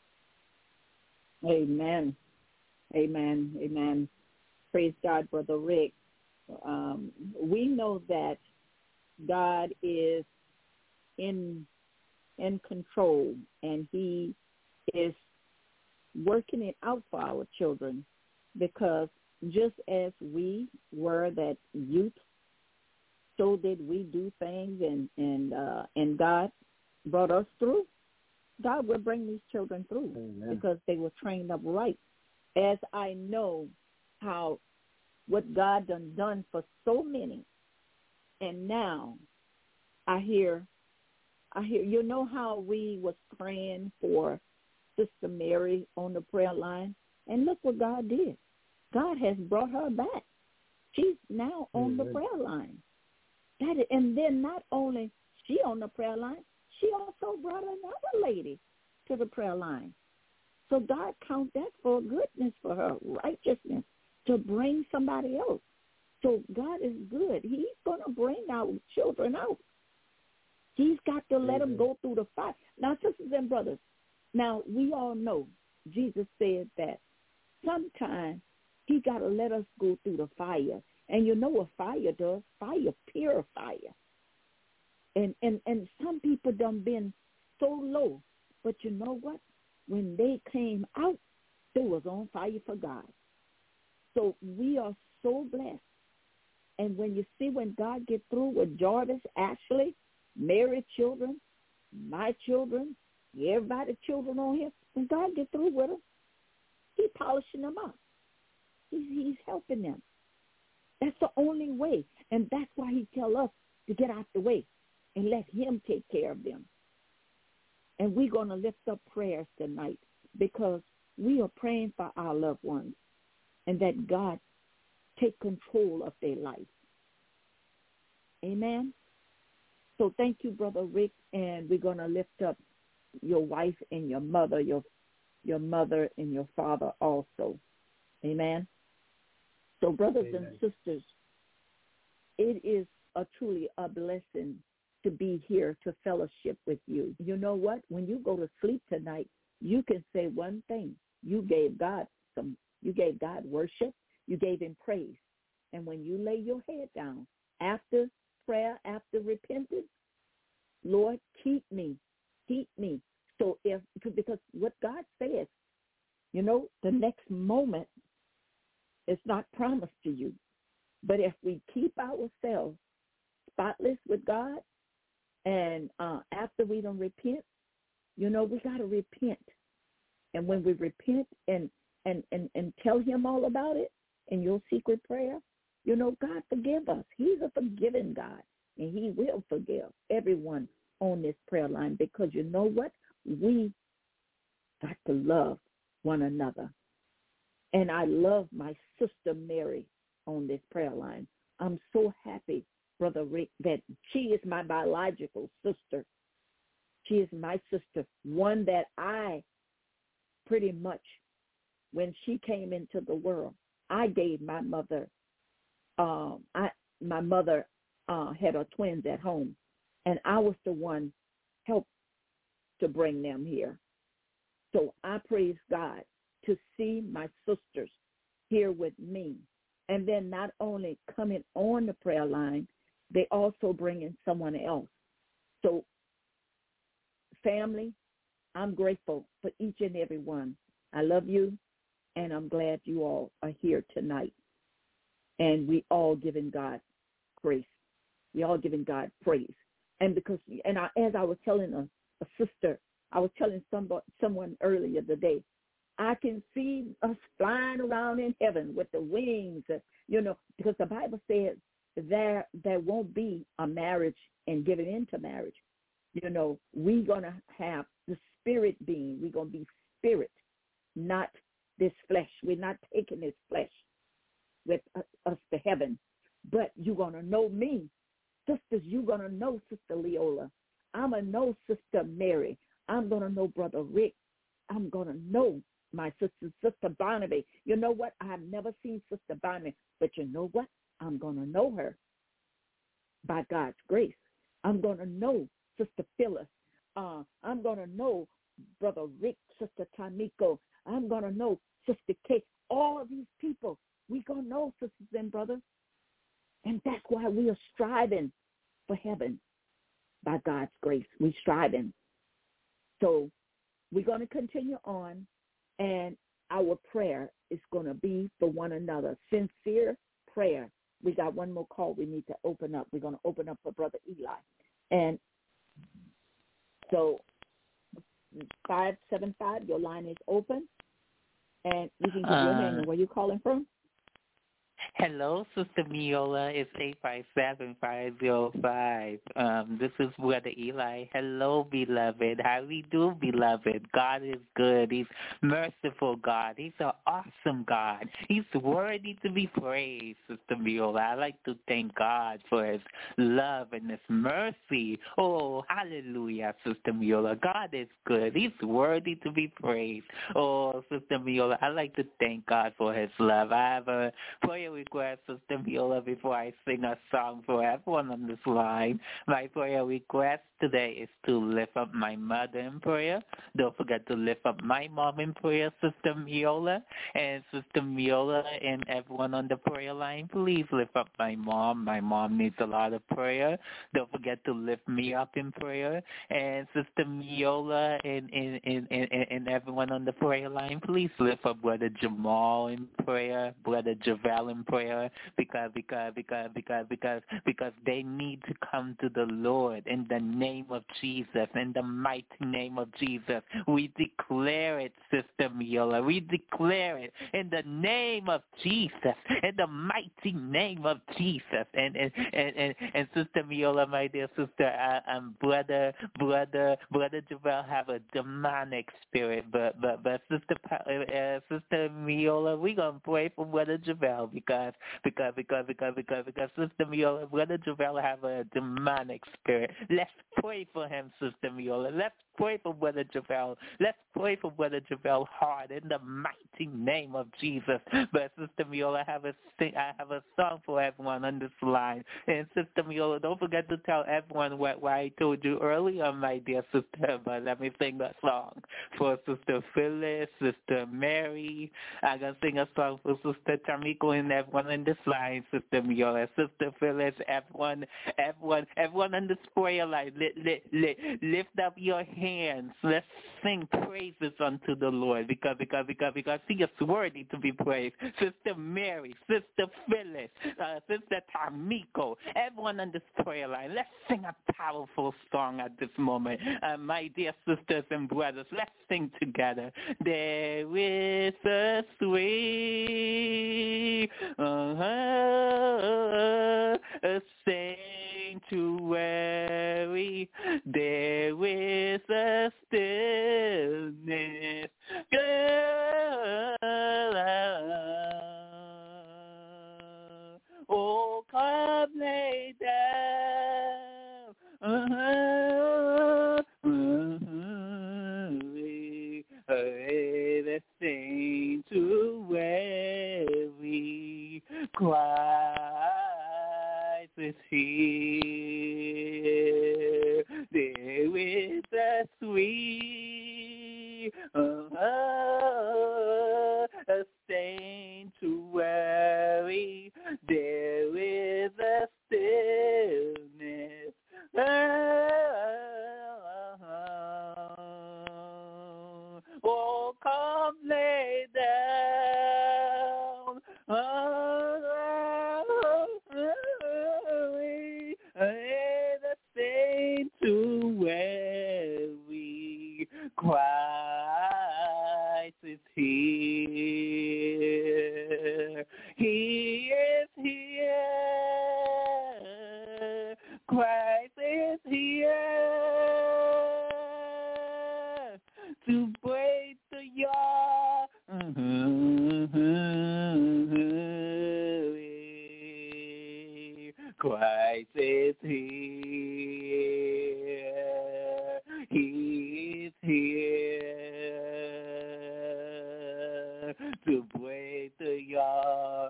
Amen. Amen. Amen. Praise God, Brother Rick. Um, we know that God is in in control, and He is working it out for our children, because just as we were that youth, so did we do things, and and uh, and God brought us through. God will bring these children through. Amen. Because they were trained up right. As I know how what God done done for so many, and now I hear, I hear. You know how we was praying for Sister Mary on the prayer line, and look what God did. God has brought her back. She's now on Amen. The prayer line. That is, and then not only she on the prayer line, she also brought another lady to the prayer line. So God count that for goodness for her, righteousness, to bring somebody else. So God is good. He's going to bring our children out. He's got to let mm-hmm. them go through the fire. Now, sisters and brothers, now we all know Jesus said that sometimes He got to let us go through the fire. And you know what fire does? Fire purifies. And, and, and some people done been so low. But you know what? When they came out, they was on fire for God. So we are so blessed. And when you see when God get through with Jarvis, Ashley, Mary's children, my children, everybody's children on here, when God get through with them, He's polishing them up. He's, he's helping them. That's the only way. And that's why He tell us to get out the way and let Him take care of them. And we're going to lift up prayers tonight, because we are praying for our loved ones, and that God take control of their life. Amen. So thank you, Brother Rick, and we're going to lift up your wife and your mother, your your mother and your father also. Amen. So, brothers Amen. And sisters, it is a truly a blessing to be here to fellowship with you. You know what? When you go to sleep tonight, you can say one thing. You gave God some, you gave God worship. You gave him praise. And when you lay your head down, after prayer, after repentance, Lord, keep me, keep me. So if, because what God says, you know, the next moment is not promised to you. But if we keep ourselves spotless with God, and uh, after we don't repent, you know, we got to repent. And when we repent and, and, and, and tell him all about it in your secret prayer, you know, God forgive us. He's a forgiving God, and he will forgive everyone on this prayer line, because you know what? We got to love one another. And I love my sister Mary on this prayer line. I'm so happy, Brother Rick, that she is my biological sister. She is my sister, one that I pretty much, when she came into the world, I gave my mother, um, I my mother uh, had her twins at home, and I was the one helped to bring them here. So I praise God to see my sisters here with me. And then not only coming on the prayer line, they also bring in someone else. So family, I'm grateful for each and every one. I love you, and I'm glad you all are here tonight. And we all giving God grace. We all giving God praise. And because, and I, as I was telling a, a sister, I was telling somebody, someone earlier today, I can see us flying around in heaven with the wings, you know, because the Bible says there there won't be a marriage and giving into marriage. You know, we're going to have the spirit being. We're going to be spirit, not this flesh. We're not taking this flesh with us to heaven. But you're going to know me. Sisters, you're going to know Sister Leola. I'm going to know Sister Mary. I'm going to know Brother Rick. I'm going to know my sister, Sister Barnaby. You know what? I've never seen Sister Barnaby, but you know what? I'm going to know her by God's grace. I'm going to know Sister Phyllis. Uh, I'm going to know Brother Rick, Sister Tamiko. I'm going to know Sister Kate. All of these people, we're going to know, sisters and brothers. And that's why we are striving for heaven by God's grace. We're striving. So we're going to continue on, and our prayer is going to be for one another. Sincere prayer. We got one more call we need to open up. We're going to open up for Brother Eli. And so five seven five, your line is open, and you can give uh, your name and where you're calling from. Hello, Sister Miola. It's eight five seven, five zero five. Um, this is Brother Eli. Hello, beloved. How we do, beloved? God is good. He's merciful, God. He's an awesome God. He's worthy to be praised, Sister Miola. I like to thank God for his love and his mercy. Oh, hallelujah, Sister Miola. God is good. He's worthy to be praised. Oh, Sister Miola, I like to thank God for his love. I have a prayer request, Sister Viola, before I sing a song for everyone on this line. My prayer request today is to lift up my mother in prayer. Don't forget to lift up my mom in prayer, Sister Miola. And Sister Miola and everyone on the prayer line, please lift up my mom. My mom needs a lot of prayer. Don't forget to lift me up in prayer. And Sister Miola and, and, and, and, and everyone on the prayer line, please lift up Brother Jamal in prayer, Brother Javel in prayer, because because because because because because they need to come to the Lord in the name of Jesus, in the mighty name of Jesus. We declare it, Sister Miola. We declare it in the name of Jesus, in the mighty name of Jesus. And and and, and, and Sister Miola, my dear sister, uh, um, brother brother brother Javel have a demonic spirit, but but but Sister uh, Sister Miola, we gonna pray for Brother Javel because because because because because because because Sister Miola, Brother Javelle have a demonic spirit. Let's pray for him, Sister Miola. Let's pray for Brother Javelle. Let's pray for Brother Javelle hard in the mighty name of Jesus. But Sister Miola, I have a sing, I have a song for everyone on this line. And Sister Miola, don't forget to tell everyone what, what I told you earlier, my dear sister. But let me sing that song for Sister Phyllis, Sister Mary. I'm gonna sing a song for Sister Tamiko and everyone on this line, Sister Miola, Sister Phyllis, everyone, everyone, everyone on this prayer line. Lift, lift, lift, lift up your hands. Let's sing praises unto the Lord because because because because He is worthy to be praised. Sister Mary, Sister Phyllis, uh, Sister Tamiko, everyone on this prayer line. Let's sing a powerful song at this moment, uh, my dear sisters and brothers. Let's sing together. There is a sweet uh, a sanctuary. There is a stillness. Oh, come lay down. Uh-huh. The sanctuary, Christ is here. There is a sweet uh, a sanctuary. There is a stillness. Oh, come lay down. The sanctuary, Christ is here. He is here. Christ is here to break the yoke. Christ is here. He's here to break the yoke.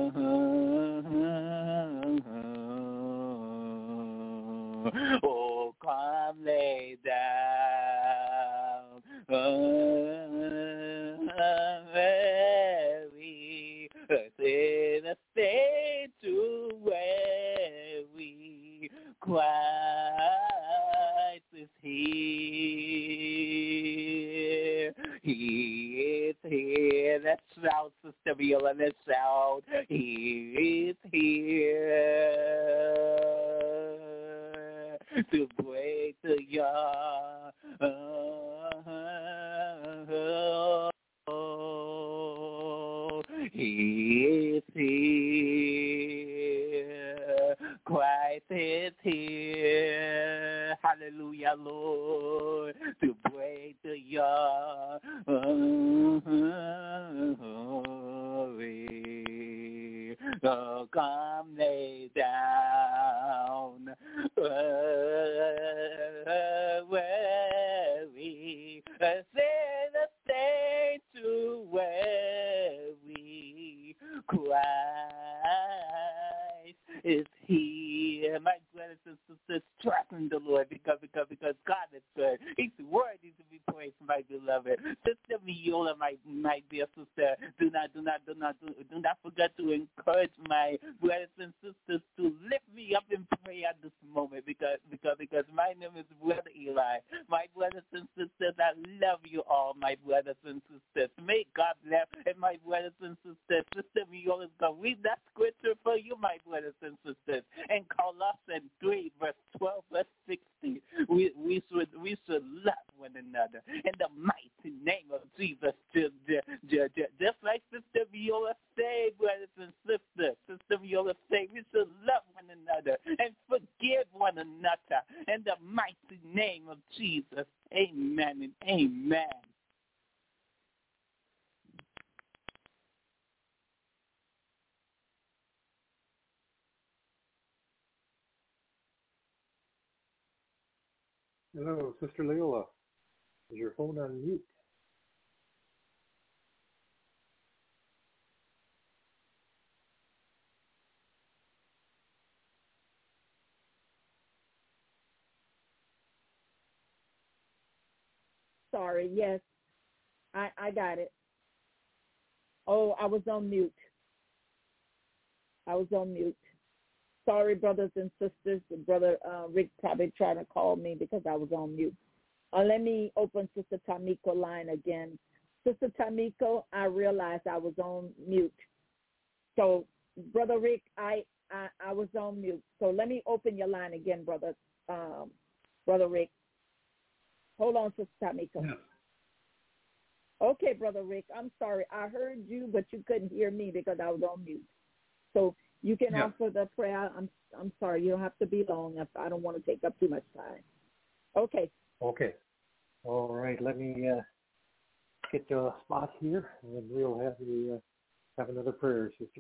Oh, come lay down. Mary, in a sanctuary, Christ is here. He is here. Let's shout, Sister Viola. Let's shout. He is here to break the yoke. He is here. Christ is here. Hallelujah, Lord, to break the yoke. Oh, come lay down. Weary, say the sanctuary. Christ is here. My brothers and sisters, trust in the Lord because, because, because God is good. He's worthy to be praised, my beloved. Sister Viola, my, my dear sister, do not, do not, do not, do, do not forget to encourage my brothers and sisters to lift me up in prayer at this moment because, because, because my name is Brother Eli. My brothers and sisters, I love you all, my brothers and sisters. May God bless, and my brothers and sisters, Sister Viola is going to read that scripture for you, my brothers and sisters. And Colossians three, verse twelve, verse sixteen. We, we, should, we should love one another in the mighty name of Jesus. Just, just, just like Sister Viola said, brothers and sisters, Sister Viola said, we should love one another and forgive one another in the mighty name of Jesus. Amen and amen. Hello, Sister Leola. Is your phone on mute? Sorry, yes, I, I got it. Oh, I was on mute. I was on mute. Sorry, brothers and sisters. Brother uh, Rick probably tried to call me because I was on mute. Uh, let me open Sister Tamiko line again. Sister Tamiko, I realized I was on mute. So, Brother Rick, I, I, I was on mute. So let me open your line again, Brother um, Brother Rick. Hold on, Sister Tamiko. Yeah. Okay, Brother Rick, I'm sorry. I heard you, but you couldn't hear me because I was on mute. So you can Yeah. offer the prayer. I'm I'm sorry. You don't have to be long. I don't want to take up too much time. Okay. Okay. All right. Let me uh, get to a spot here, and then we'll have the uh, have another prayer, sister.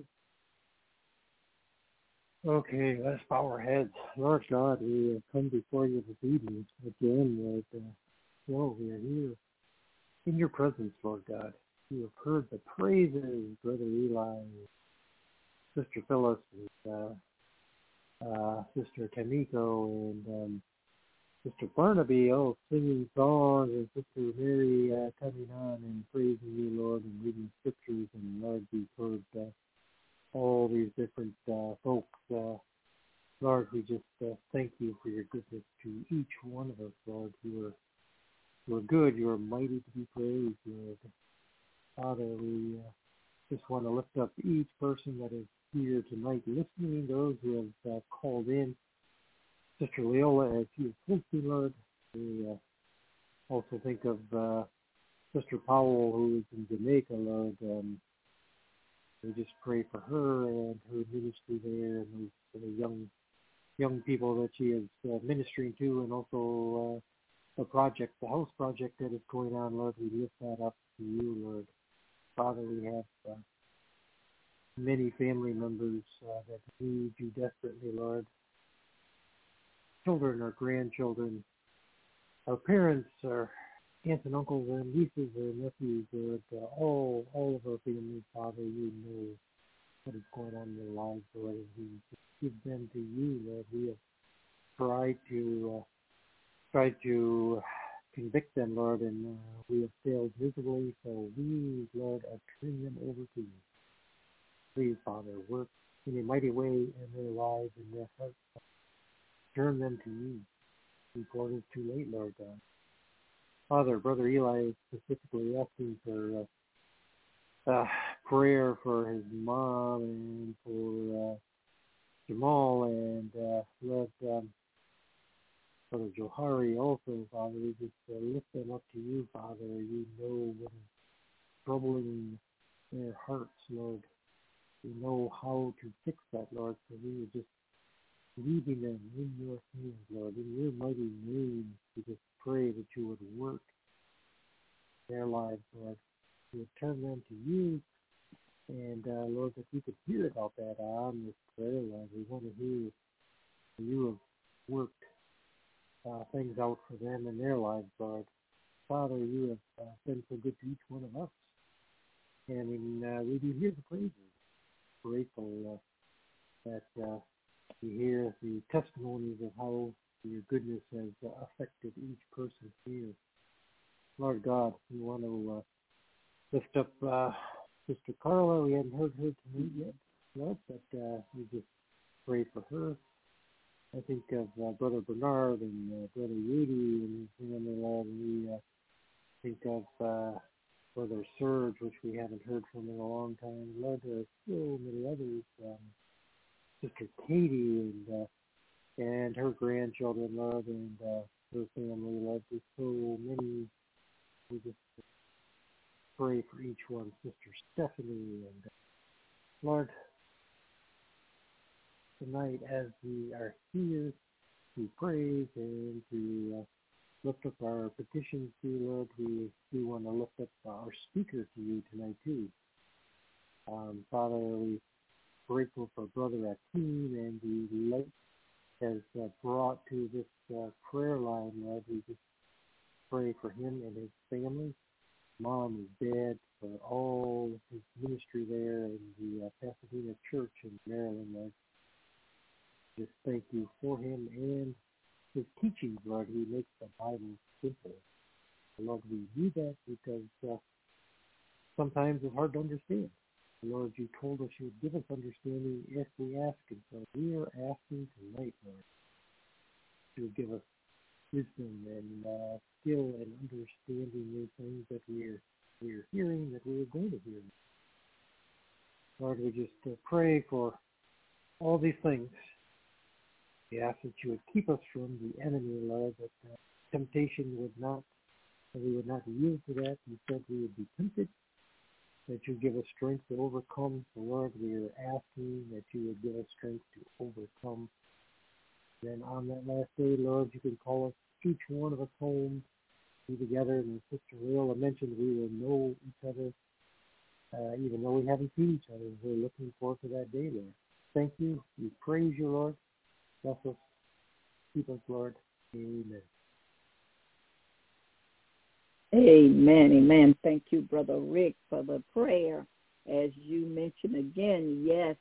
Okay. Let's bow our heads. Lord God, we come before you this evening again. Lord, uh, well, we are here in your presence, Lord God. You have heard the praises, Brother Eli, Sister Phyllis, and uh, uh, Sister Tamiko, and um, Sister Barnaby, oh, singing songs, and Sister Mary uh, coming on and praising you, Lord, and reading scriptures, and Lord, we've heard uh, all these different uh, folks. Uh, Lord, we just uh, thank you for your goodness to each one of us, Lord. You are, you are good, you are mighty to be praised, Lord. Father, we uh, just want to lift up each person that is here tonight listening, those who have uh, called in. Sister Leola, as she is listening, Lord, we uh, also think of uh, Sister Powell, who is in Jamaica, Lord. Um, we just pray for her and her ministry there, and those uh, young young people that she is uh, ministering to, and also uh, the project, the house project that is going on, Lord. We lift that up to you, Lord. Father, we have uh, many family members uh, that need you desperately, Lord. Children or grandchildren, our parents, our aunts and uncles and nieces or nephews, or uh, all all of our families, Father, you know what is going on in their lives, Lord, and we give them to you, Lord. We have tried to uh, tried to convict them, Lord, and uh, we have failed miserably. So we, Lord, are turning them over to you. Please, Father, work in a mighty way in their lives and their hearts. Turn them to you before it is too late, Lord God. Father, Brother Eli is specifically asking for uh, uh, prayer for his mom and for uh, Jamal and uh, Lord um, Brother Johari also, Father. We just uh, lift them up to you, Father. You know what is troubling their hearts, Lord. You know how to fix that, Lord. So we are just leaving them in your hands, Lord. In your mighty name, we just pray that you would work their lives, Lord. You would turn them to you. And, uh, Lord, that we could hear about that on this prayer, Lord. We want to hear you have worked uh, things out for them in their lives, Lord. Father, you have uh, been so good to each one of us. And in, uh, we do hear the praises. Grateful uh, that uh, we hear the testimonies of how your goodness has uh, affected each person here. Lord God, we want to uh, lift up uh, Sister Carla. We hadn't heard her tonight yet, Lord, but uh, we just pray for her. I think of uh, Brother Bernard and uh, Brother Yudi and his family, Lord. And we uh, think of uh, Brother Serge, which we haven't heard from in a long time. Lord, there are so many others. Um, Sister Katie and uh, and her grandchildren, Lord, and uh, her family, Lord. There's so many. We just pray for each one. Sister Stephanie and uh, Lord, tonight as we are here to praise and to uh, lift up our petitions to you, Lord, we do want to lift up our speaker to you tonight too. Um, Father, we grateful for Brother Akeem and the light has uh, brought to this uh, prayer line, Lord. We just pray for him and his family, mom, his dad, for all his ministry there in the uh, Pasadena Church in Maryland, Lord. Just thank you for him and his teachings, Lord. He makes the Bible simple. Lord, we do that because uh, sometimes it's hard to understand. Lord, you told us you would give us understanding if we ask him. So we are asking tonight, Lord, to give us wisdom and uh, skill and understanding the things that we are, we are hearing, that we are going to hear. Lord, we just uh, pray for all these things. We ask that you would keep us from the enemy, Lord, that uh, temptation would not, that we would not yield to that. You said we would be tempted, that you give us strength to overcome. So, Lord, we are asking that you would give us strength to overcome. Then on that last day, Lord, you can call us, each one of us home, be together. And as Sister Leola mentioned, we will know each other, uh, even though we haven't seen each other. We're looking forward to that day, Lord. Thank you. We praise you, Lord. Bless us. Keep us, Lord. Amen. Amen, amen. Thank you, Brother Rick, for the prayer. As you mentioned again, yes.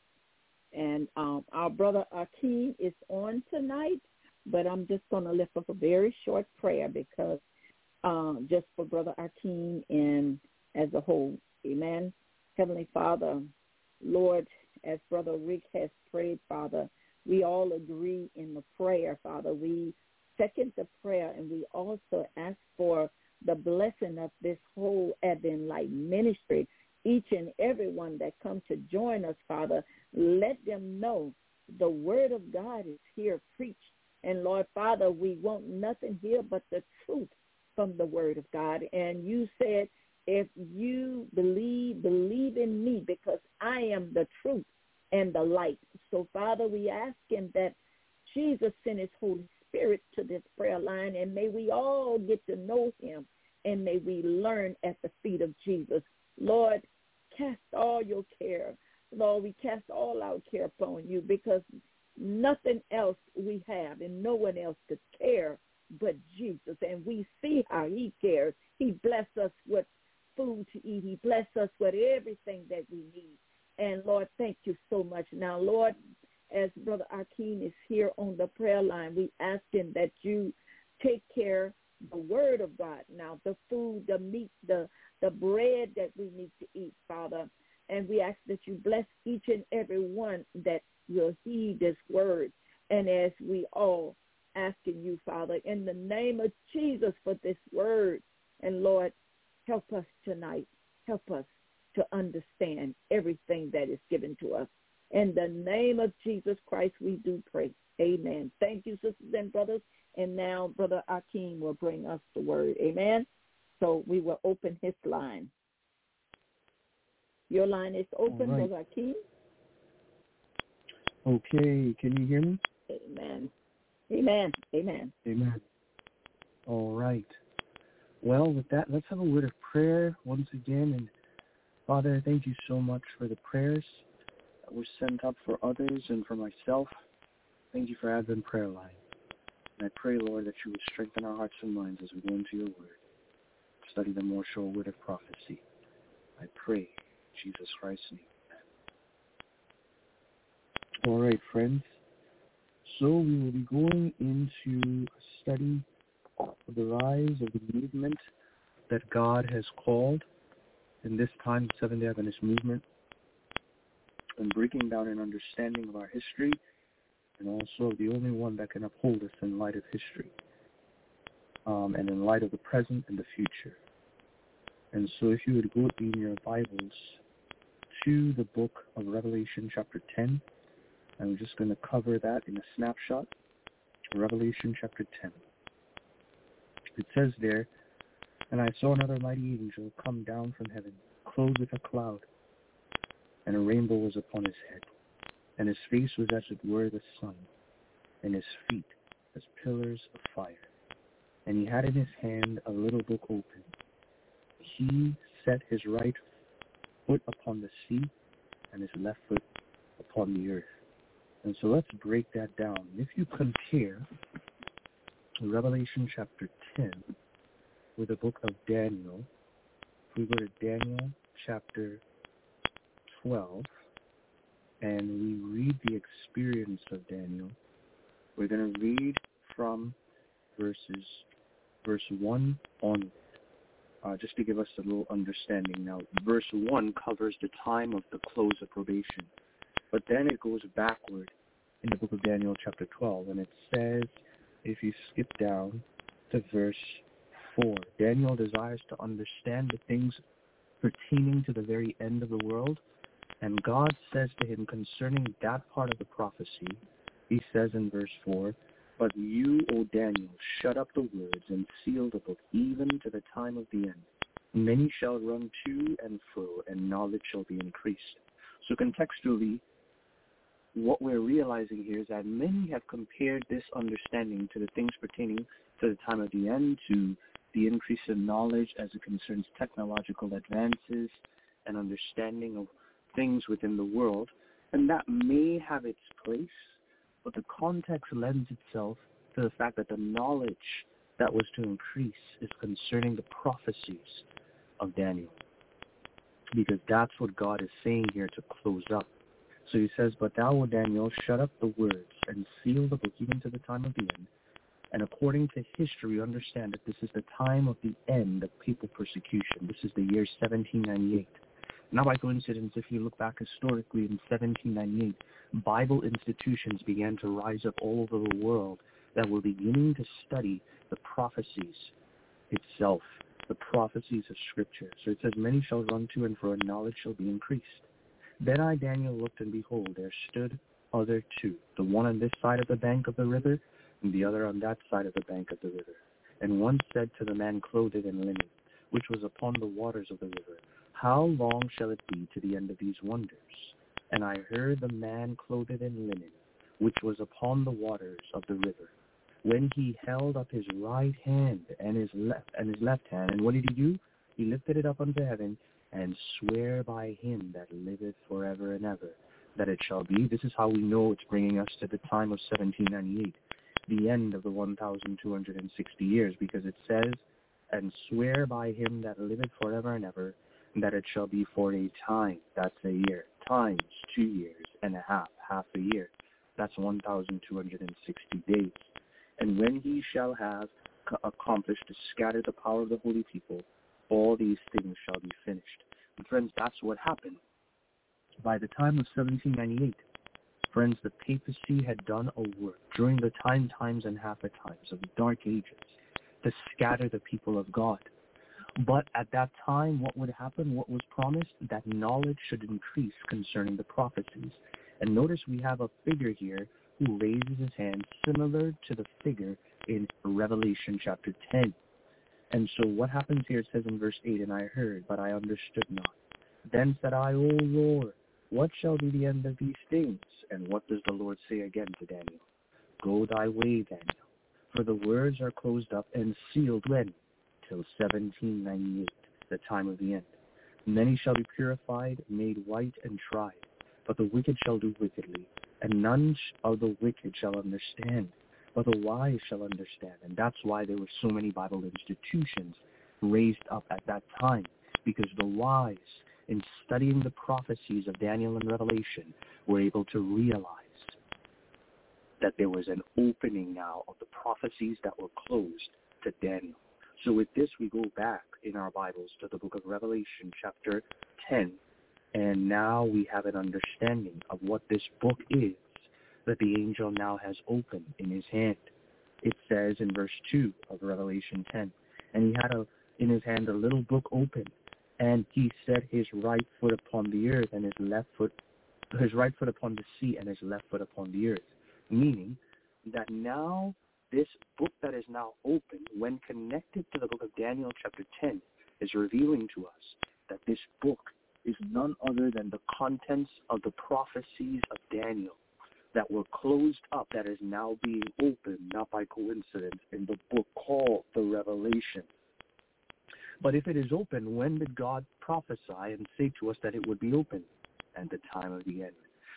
And um, our brother Akeem is on tonight, but I'm just going to lift up a very short prayer because um, just for Brother Akeem and as a whole. Amen. Heavenly Father, Lord, as Brother Rick has prayed, Father, we all agree in the prayer, Father. We second the prayer, and we also ask for the blessing of this whole Advent Light ministry. Each and every one that come to join us, Father, let them know the word of God is here preached. And Lord, Father, we want nothing here but the truth from the word of God. And you said, if you believe, believe in me, because I am the truth and the light. So, Father, we ask him that Jesus sent his Holy Spirit to this prayer line, and may we all get to know him, and may we learn at the feet of Jesus. Lord, cast all your care. Lord, we cast all our care upon you, because nothing else we have and no one else could care but Jesus. And we see how he cares. He blessed us with food to eat. He blessed us with everything that we need. And, Lord, thank you so much. Now, Lord, as Brother Akeem is here on the prayer line, we ask him that you take care of the word of God. Now, the food, the meat, the, the bread that we need to eat, Father. And we ask that you bless each and every one that will heed this word. And as we all asking you, Father, in the name of Jesus for this word. And, Lord, help us tonight. Help us to understand everything that is given to us. In the name of Jesus Christ, we do pray. Amen. Thank you, sisters and brothers. And now Brother Akeem will bring us the word. Amen. So we will open his line. Your line is open, right. Brother Akeem. Okay. Can you hear me? Amen. Amen. Amen. Amen. All right. Well, with that, let's have a word of prayer once again. And Father, thank you so much for the prayers that were sent up for others and for myself. Thank you for Advent Prayer Line. And I pray, Lord, that you would strengthen our hearts and minds as we go into your word, study the more sure word of prophecy. I pray in Jesus Christ's name. All right, friends. So we will be going into a study of the rise of the movement that God has called in this time, the Seventh-day Adventist movement, and breaking down an understanding of our history, and also the only one that can uphold us in light of history, um, and in light of the present and the future. And so if you would go in your Bibles to the book of Revelation chapter ten, and we're just going to cover that in a snapshot. Revelation chapter ten. It says there, "And I saw another mighty angel come down from heaven, clothed with a cloud, and a rainbow was upon his head. And his face was as it were the sun, and his feet as pillars of fire. And he had in his hand a little book open. He set his right foot upon the sea, and his left foot upon the earth. And so let's break that down. If you compare Revelation chapter ten with the book of Daniel, if we go to Daniel chapter twelve and we read the experience of Daniel, we're going to read from verses verse one on, uh, just to give us a little understanding. Now, verse one covers the time of the close of probation, but then it goes backward in the book of Daniel chapter twelve, and it says, if you skip down to verse four, Daniel desires to understand the things pertaining to the very end of the world, and God says to him concerning that part of the prophecy, he says in verse four, but you, O Daniel, shut up the words and seal the book even to the time of the end. Many shall run to and fro, and knowledge shall be increased. So contextually, what we're realizing here is that many have compared this understanding to the things pertaining to the time of the end, to the increase in knowledge as it concerns technological advances and understanding of things within the world, and that may have its place, but the context lends itself to the fact that the knowledge that was to increase is concerning the prophecies of Daniel, because that's what God is saying here to close up. So he says, but thou, O Daniel, shut up the words and seal the book even to the time of the end. And according to history, understand that this is the time of the end of papal persecution. This is the year seventeen ninety-eight. Now, by coincidence, if you look back historically in seventeen ninety-eight, Bible institutions began to rise up all over the world that were beginning to study the prophecies itself, the prophecies of Scripture. So it says, many shall run to and fro, and knowledge shall be increased. Then I, Daniel, looked, and behold, there stood other two, the one on this side of the bank of the river, and the other on that side of the bank of the river. And one said to the man clothed in linen, which was upon the waters of the river, how long shall it be to the end of these wonders? And I heard the man clothed in linen, which was upon the waters of the river, when he held up his right hand and his left and his left hand. And what did he do? He lifted it up unto heaven, and swear by him that liveth forever and ever, that it shall be. This is how we know it's bringing us to the time of seventeen ninety-eight, the end of the one thousand two hundred sixty years, because it says, and swear by him that liveth forever and ever, that it shall be for a time. That's a year. Times two years and a half, half a year. That's one thousand two hundred sixty days. And when he shall have accomplished to scatter the power of the holy people, all these things shall be finished. And friends, that's what happened. By the time of seventeen ninety-eight, friends, the papacy had done a work during the time, times, and half the times of the Dark Ages to scatter the people of God. But at that time, what would happen? What was promised? That knowledge should increase concerning the prophecies. And notice we have a figure here who raises his hand similar to the figure in Revelation chapter ten. And so what happens here, it says in verse eight, and I heard, but I understood not. Then said I, O Lord, what shall be the end of these things? And what does the Lord say again to Daniel? Go thy way, Daniel, for the words are closed up and sealed when? Till seventeen ninety-eight, the time of the end. Many shall be purified, made white, and tried, but the wicked shall do wickedly, and none of the wicked shall understand, but the wise shall understand. And that's why there were so many Bible institutions raised up at that time, because the wise, in studying the prophecies of Daniel and Revelation, were able to realize that there was an opening now of the prophecies that were closed to Daniel. So with this, we go back in our Bibles to the book of Revelation, chapter ten, and now we have an understanding of what this book is that the angel now has opened in his hand. It says in verse two of Revelation ten, and he had a, in his hand a little book open, and he set his right foot upon the earth and his left foot, his right foot upon the sea and his left foot upon the earth. Meaning that now this book that is now open, when connected to the book of Daniel chapter ten, is revealing to us that this book is none other than the contents of the prophecies of Daniel that were closed up, that is now being opened, not by coincidence, in the book called the Revelation. But if it is open, when did God prophesy and say to us that it would be open? At the time of the end.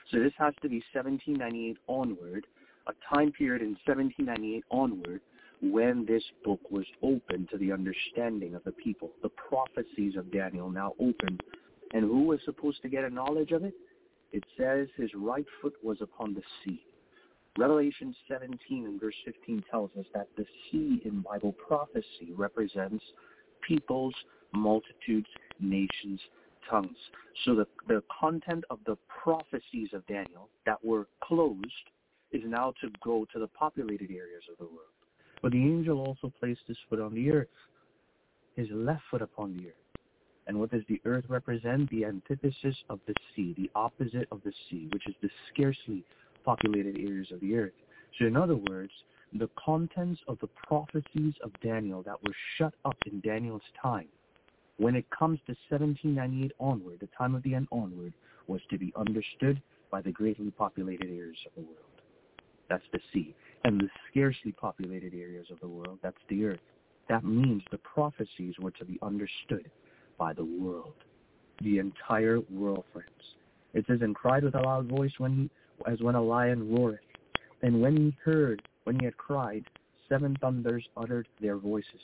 So this has to be seventeen ninety-eight onward, a time period in seventeen ninety-eight onward when this book was open to the understanding of the people. The prophecies of Daniel now open. And who was supposed to get a knowledge of it? It says his right foot was upon the sea. Revelation seventeen and verse fifteen tells us that the sea in Bible prophecy represents peoples, multitudes, nations, tongues. So the, the content of the prophecies of Daniel that were closed is now to go to the populated areas of the world. But the angel also placed his foot on the earth, his left foot upon the earth. And what does the earth represent? The antithesis of the sea, the opposite of the sea, which is the scarcely populated areas of the earth. So in other words, the contents of the prophecies of Daniel that were shut up in Daniel's time, when it comes to seventeen ninety-eight onward, the time of the end onward, was to be understood by the greatly populated areas of the world. That's the sea. And the scarcely populated areas of the world, that's the earth. That means the prophecies were to be understood by the world, the entire world, friends. It says, and cried with a loud voice when he, as when a lion roareth. And when he heard, when he had cried, seven thunders uttered their voices.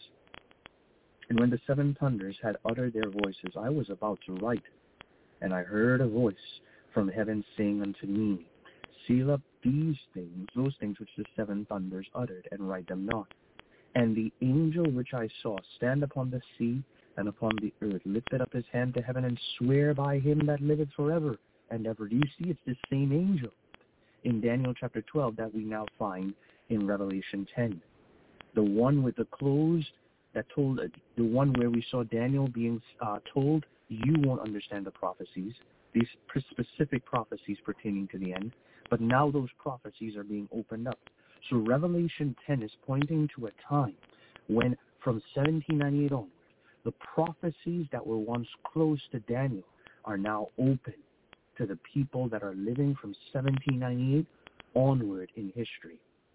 And when the seven thunders had uttered their voices, I was about to write. And I heard a voice from heaven saying unto me, seal up these things, those things which the seven thunders uttered, and write them not. And the angel which I saw stand upon the sea and upon the earth lifted up his hand to heaven and swear by him that liveth forever and ever. Do you see? It's the same angel in Daniel chapter twelve that we now find in Revelation ten. The one with the closed, that told, the one where we saw Daniel being uh, told, you won't understand the prophecies, these specific prophecies pertaining to the end, but now those prophecies are being opened up. So Revelation ten is pointing to a time when from seventeen ninety-eight onward, the prophecies that were once closed to Daniel are now open to the people that are living from seventeen ninety-eight onward in history.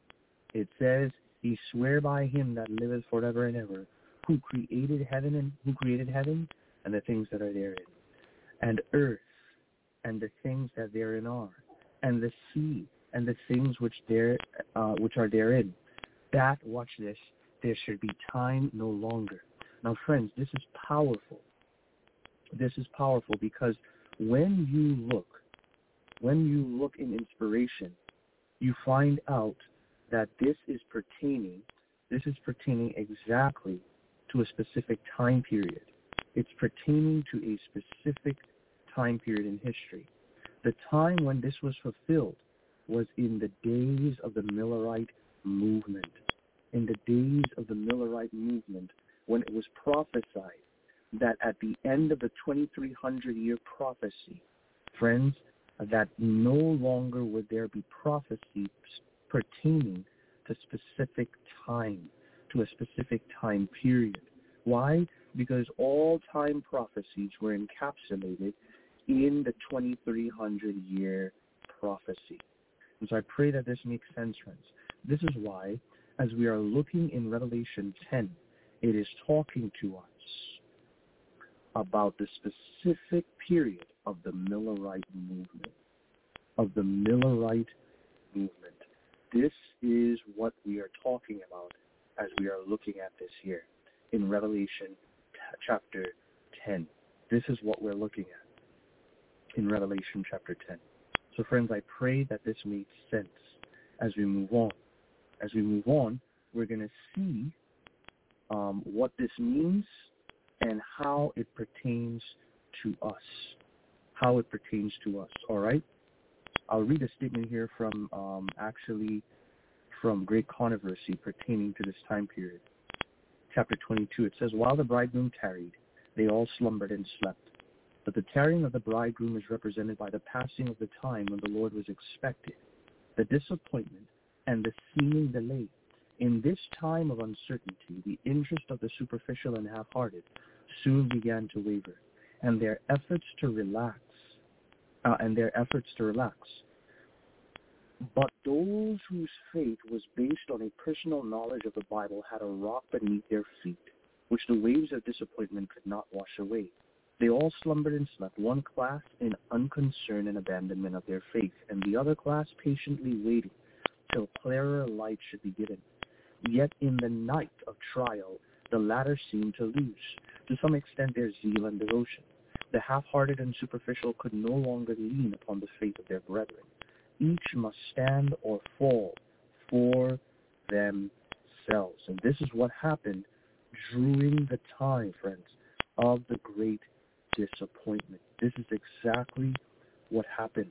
It says, he swear by him that liveth forever and ever, who created heaven and who created heaven and the things that are therein, and earth and the things that therein are, and the sea and the things which there uh, which are therein. That, watch this, there should be time no longer. Now, friends, this is powerful. This is powerful because when you look, when you look in inspiration, you find out that this is pertaining, this is pertaining exactly to a specific time period. It's pertaining to a specific time period in history. The time when this was fulfilled was in the days of the Millerite movement. In the days of the Millerite movement, when it was prophesied that at the end of the twenty-three hundred year prophecy, friends, that no longer would there be prophecies pertaining to specific time, to a specific time period. Why? Because all time prophecies were encapsulated in the twenty-three hundred year prophecy. And so I pray that this makes sense, friends. This is why, as we are looking in Revelation ten, it is talking to us about the specific period of the Millerite movement, of the Millerite movement. This is what we are talking about as we are looking at this here in Revelation t- chapter ten. This is what we're looking at in Revelation chapter ten. So friends, I pray that this makes sense as we move on. As we move on, we're going to see um, what this means and how it pertains to us. How it pertains to us, all right? I'll read a statement here from um, actually from Great Controversy pertaining to this time period. Chapter twenty-two, it says, while the bridegroom tarried, they all slumbered and slept. But the tarrying of the bridegroom is represented by the passing of the time when the Lord was expected, the disappointment, and the seeming delay. In this time of uncertainty, the interest of the superficial and half-hearted soon began to waver, and their efforts to relax, uh, and their efforts to relax. But those whose faith was based on a personal knowledge of the Bible had a rock beneath their feet, which the waves of disappointment could not wash away. They all slumbered and slept, one class in unconcern and abandonment of their faith, and the other class patiently waiting till clearer light should be given. Yet in the night of trial, the latter seemed to lose, to some extent, their zeal and devotion. The half-hearted and superficial could no longer lean upon the faith of their brethren. Each must stand or fall for themselves. And this is what happened during the time, friends, of the great disappointment. This is exactly what happened.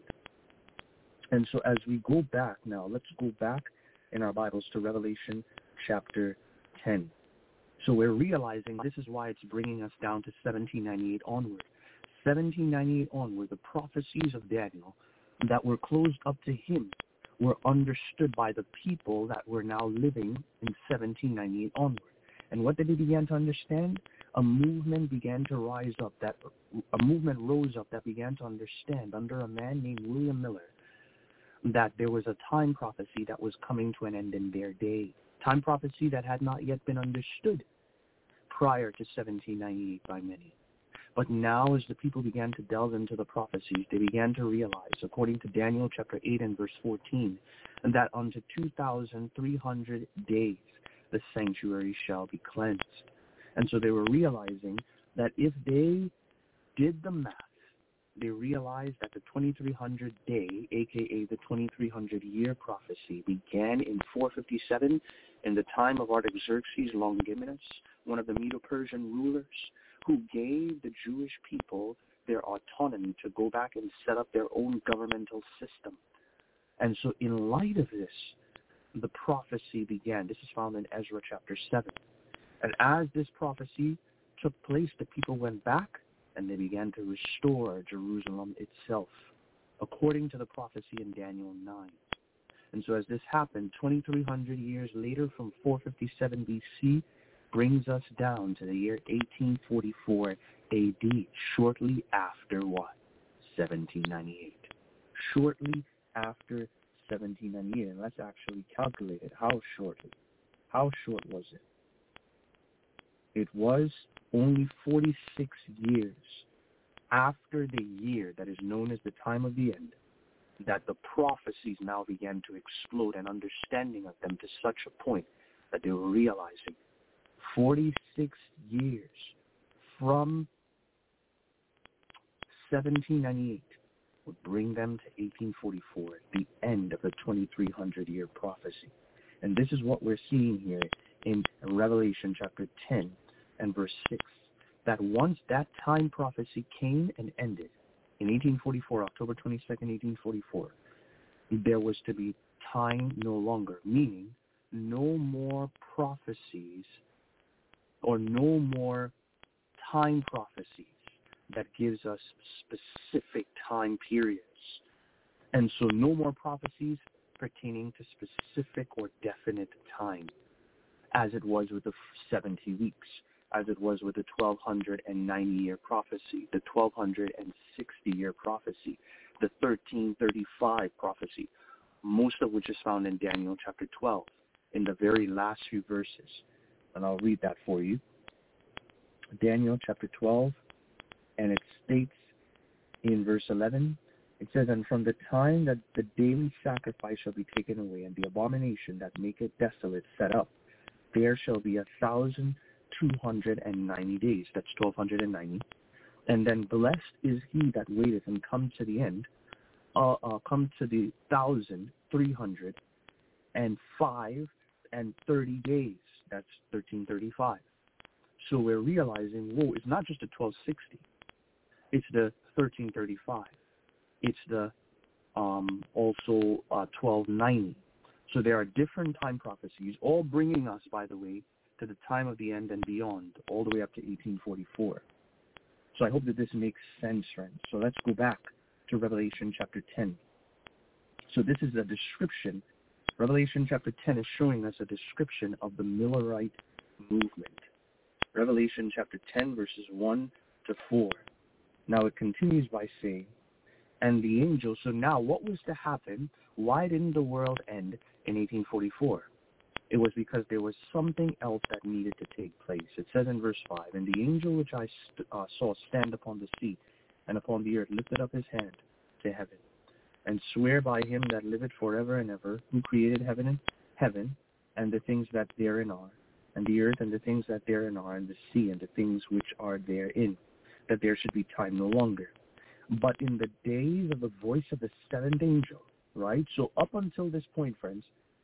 And so as we go back now, let's go back in our Bibles to Revelation chapter ten. So we're realizing this is why it's bringing us down to seventeen ninety-eight onward. seventeen ninety-eight onward, the prophecies of Daniel that were closed up to him were understood by the people that were now living in seventeen ninety-eight onward. And what did they begin to understand? A movement began to rise up, that a movement rose up that began to understand under a man named William Miller that there was a time prophecy that was coming to an end in their day. Time prophecy that had not yet been understood prior to seventeen ninety-eight by many. But now as the people began to delve into the prophecies, they began to realize, according to Daniel chapter eight and verse fourteen, that unto two thousand three hundred days the sanctuary shall be cleansed. And so they were realizing that if they did the math, they realized that the twenty-three hundred day, a k a the twenty-three hundred year prophecy, began in four fifty-seven in the time of Artaxerxes Longimanus, one of the Medo-Persian rulers, who gave the Jewish people their autonomy to go back and set up their own governmental system. And so in light of this, the prophecy began. This is found in Ezra chapter seven. And as this prophecy took place, the people went back and they began to restore Jerusalem itself, according to the prophecy in Daniel nine. And so as this happened, twenty-three hundred years later, from four fifty-seven B C, brings us down to the year eighteen forty-four A D, shortly after what? seventeen ninety-eight. Shortly after seventeen ninety-eight. And let's actually calculate it. How shortly? How short was it? It was only forty-six years after the year that is known as the time of the end that the prophecies now began to explode, and understanding of them to such a point that they were realizing forty-six years from seventeen ninety-eight would bring them to eighteen forty-four, the end of the twenty-three hundred year prophecy. And this is what we're seeing here in Revelation chapter ten and verse six, that once that time prophecy came and ended in eighteen forty-four, October twenty-second, eighteen forty-four, there was to be time no longer, meaning no more prophecies or no more time prophecies that gives us specific time periods. And so no more prophecies pertaining to specific or definite time, as it was with the seventy weeks, as it was with the twelve ninety year prophecy, the twelve sixty year prophecy, the thirteen thirty-five prophecy, most of which is found in Daniel chapter twelve, in the very last few verses. And I'll read that for you. Daniel chapter twelve, and it states in verse eleven, it says, and from the time that the daily sacrifice shall be taken away, and the abomination that maketh desolate set up, there shall be a thousand two hundred and ninety days. That's twelve ninety. And then blessed is he that waiteth and come to the end, uh, uh, come to the thousand three hundred and five and thirty days. That's thirteen thirty-five. So we're realizing, whoa, it's not just the twelve sixty. It's the thirteen thirty-five. It's the um, also uh, twelve ninety. So there are different time prophecies, all bringing us, by the way, to the time of the end and beyond, all the way up to eighteen forty-four. So I hope that this makes sense, friends. So let's go back to Revelation chapter ten. So this is a description. Revelation chapter ten is showing us a description of the Millerite movement. Revelation chapter ten, verses one to four. Now it continues by saying, and the angel, so now what was to happen? Why didn't the world end in eighteen forty-four? It was because there was something else that needed to take place. It says in verse five, and the angel which I st- uh, saw stand upon the sea and upon the earth lifted up his hand to heaven, and swear by him that liveth forever and ever, who created heaven and heaven, and the things that therein are, and the earth and the things that therein are, and the sea and the things which are therein, that there should be time no longer. But in the days of the voice of the seventh angel, right? So up until this point, friends,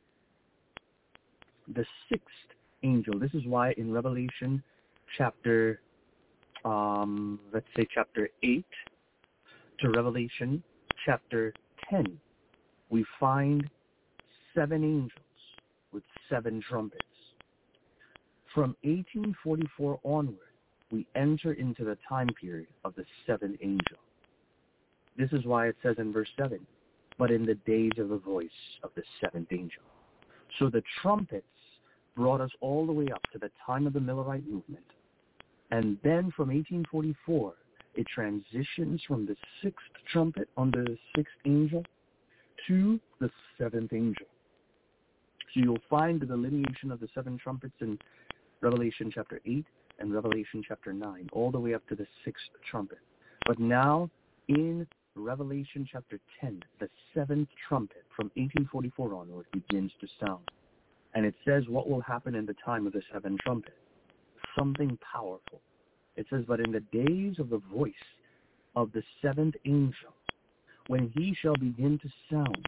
the sixth angel, this is why in Revelation chapter, um, let's say chapter eight to Revelation chapter ten, we find seven angels with seven trumpets. From eighteen forty-four onward, we enter into the time period of the seventh angel. This is why it says in verse seven, but in the days of the voice of the seventh angel. So the trumpets brought us all the way up to the time of the Millerite movement. And then from eighteen forty-four, it transitions from the sixth trumpet under the sixth angel to the seventh angel. So you'll find the delineation of the seven trumpets in Revelation chapter eight and Revelation chapter nine, all the way up to the sixth trumpet. But now in Revelation chapter ten, the seventh trumpet from eighteen forty-four onward begins to sound. And it says what will happen in the time of the seventh trumpet. Something powerful. It says, but in the days of the voice of the seventh angel, when he shall begin to sound,